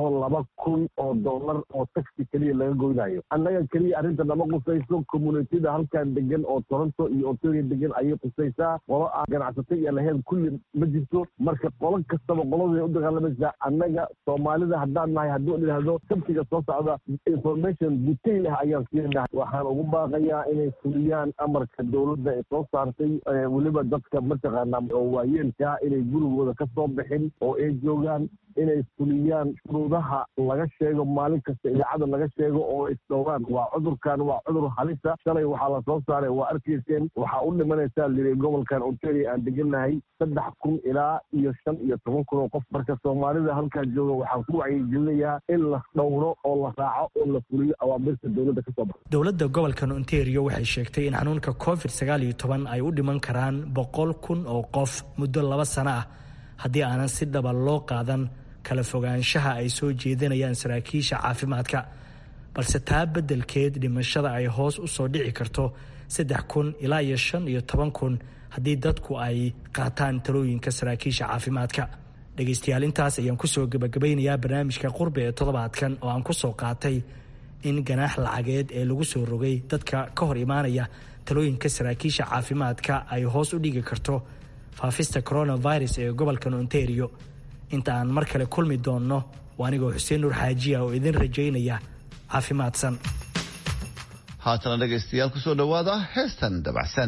$2,000 oo taxi keliya laga goynayo annaga keliya arrinta nama qusayso communitida halkan degan oo Toronto iyo Ontario degan ayay qusaysaa qolo aan ganacsatay iyo lahayn kulli ma jirto marka qolo kastaba qolada u dagaalamaysa annaga Soomaalida haddaan nahay hadduu dhahdo sabtiga soo socda information detail ah ayaan siinahay waxaan ugu baaqayaa inay fuliyaan amarka dowladda ee soo saartay waliba dadka mataqaanaa oo waayeelka inay gurigooda ka soo bixin oo ay joogaan inay fuliyaan shuruudaha laga sheego maalin kasta idaacada laga sheego oo isdhowraan waa cudurkan waa cudur halisa shalay waxaa la soo saaray waa arkayseen waxaa u dhimanaysaa liri gobolkan Ontario aan degannahay 3,000 ilaa iyo 15,000 oo qof marka Soomaalida halkaa jooga waxaan ku wacyigelinayaa in la dhowro oo la raaco oo la fuliyo awaamirta dowladda ka soo baxda dowladda gobolkan Ontario waxay sheegtay in xanuunka COVID-19 ay u dhiman karaan 100,000 oo qof muddo 2 sano ah haddii aanan si dhaba loo qaadan kala fogaanshaha ay soo jeedinayaan saraakiisha caafimaadka balse taa beddelkeed dhimashada ay hoos u soo dhici karto 3,000 ilaa 15,000 haddii dadku ay qaataan talooyinka saraakiisha caafimaadka dhegaystayaal intaas ayaan kusoo gabagabaynayaa barnaamijka qurbe ee toddobaadkan oo aan kusoo qaatay in ganaax lacageed ee lagu soo rogay dadka ka hor imaanaya talooyinka saraakiisha caafimaadka ay hoos u dhigi karto faafista coronavirus ee gobolkan Ontario inta aan mar kale kulmi doonno waa anigoo Xuseen Nuur Xaajiya oo idin rajaynaya caafimaadsan haatana dhegaystayaal ku soo dhawaada heestan dabacsan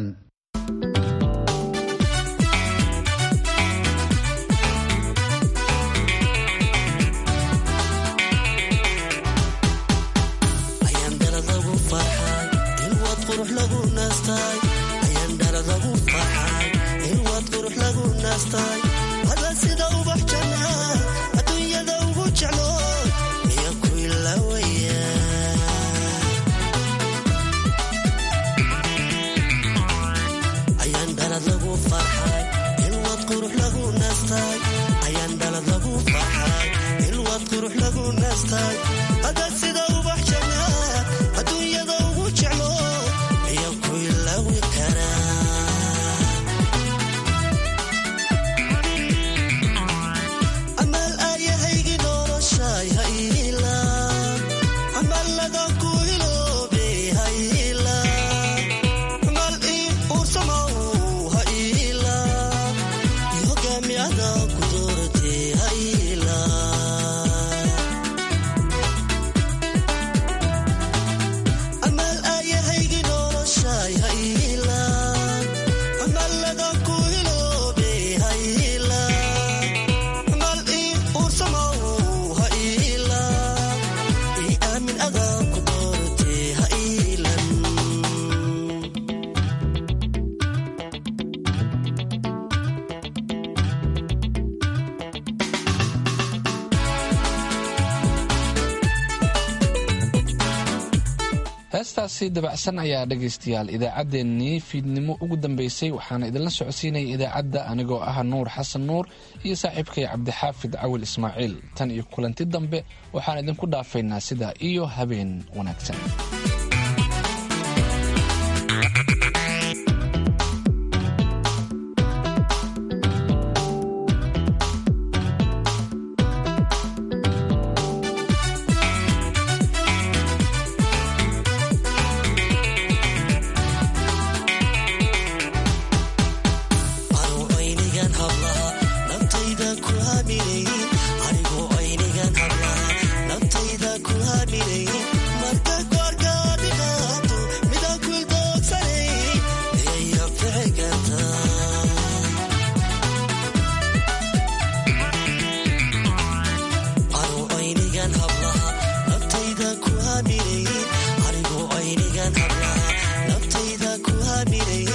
heestaasi dabacsan ayaa dhegaystayaal idaacaddeenii fiidnimo ugu dambaysay waxaana idinla socodsiinaya idaacadda anigoo ah Nuur Xasan Nuur iyo saaxiibkay Cabdixaafid Cawil Ismaaciil tan iyo kulanti dambe waxaan idinku dhaafaynaa sidaa iyo habeen wanaagsan. Naftayda ku haminay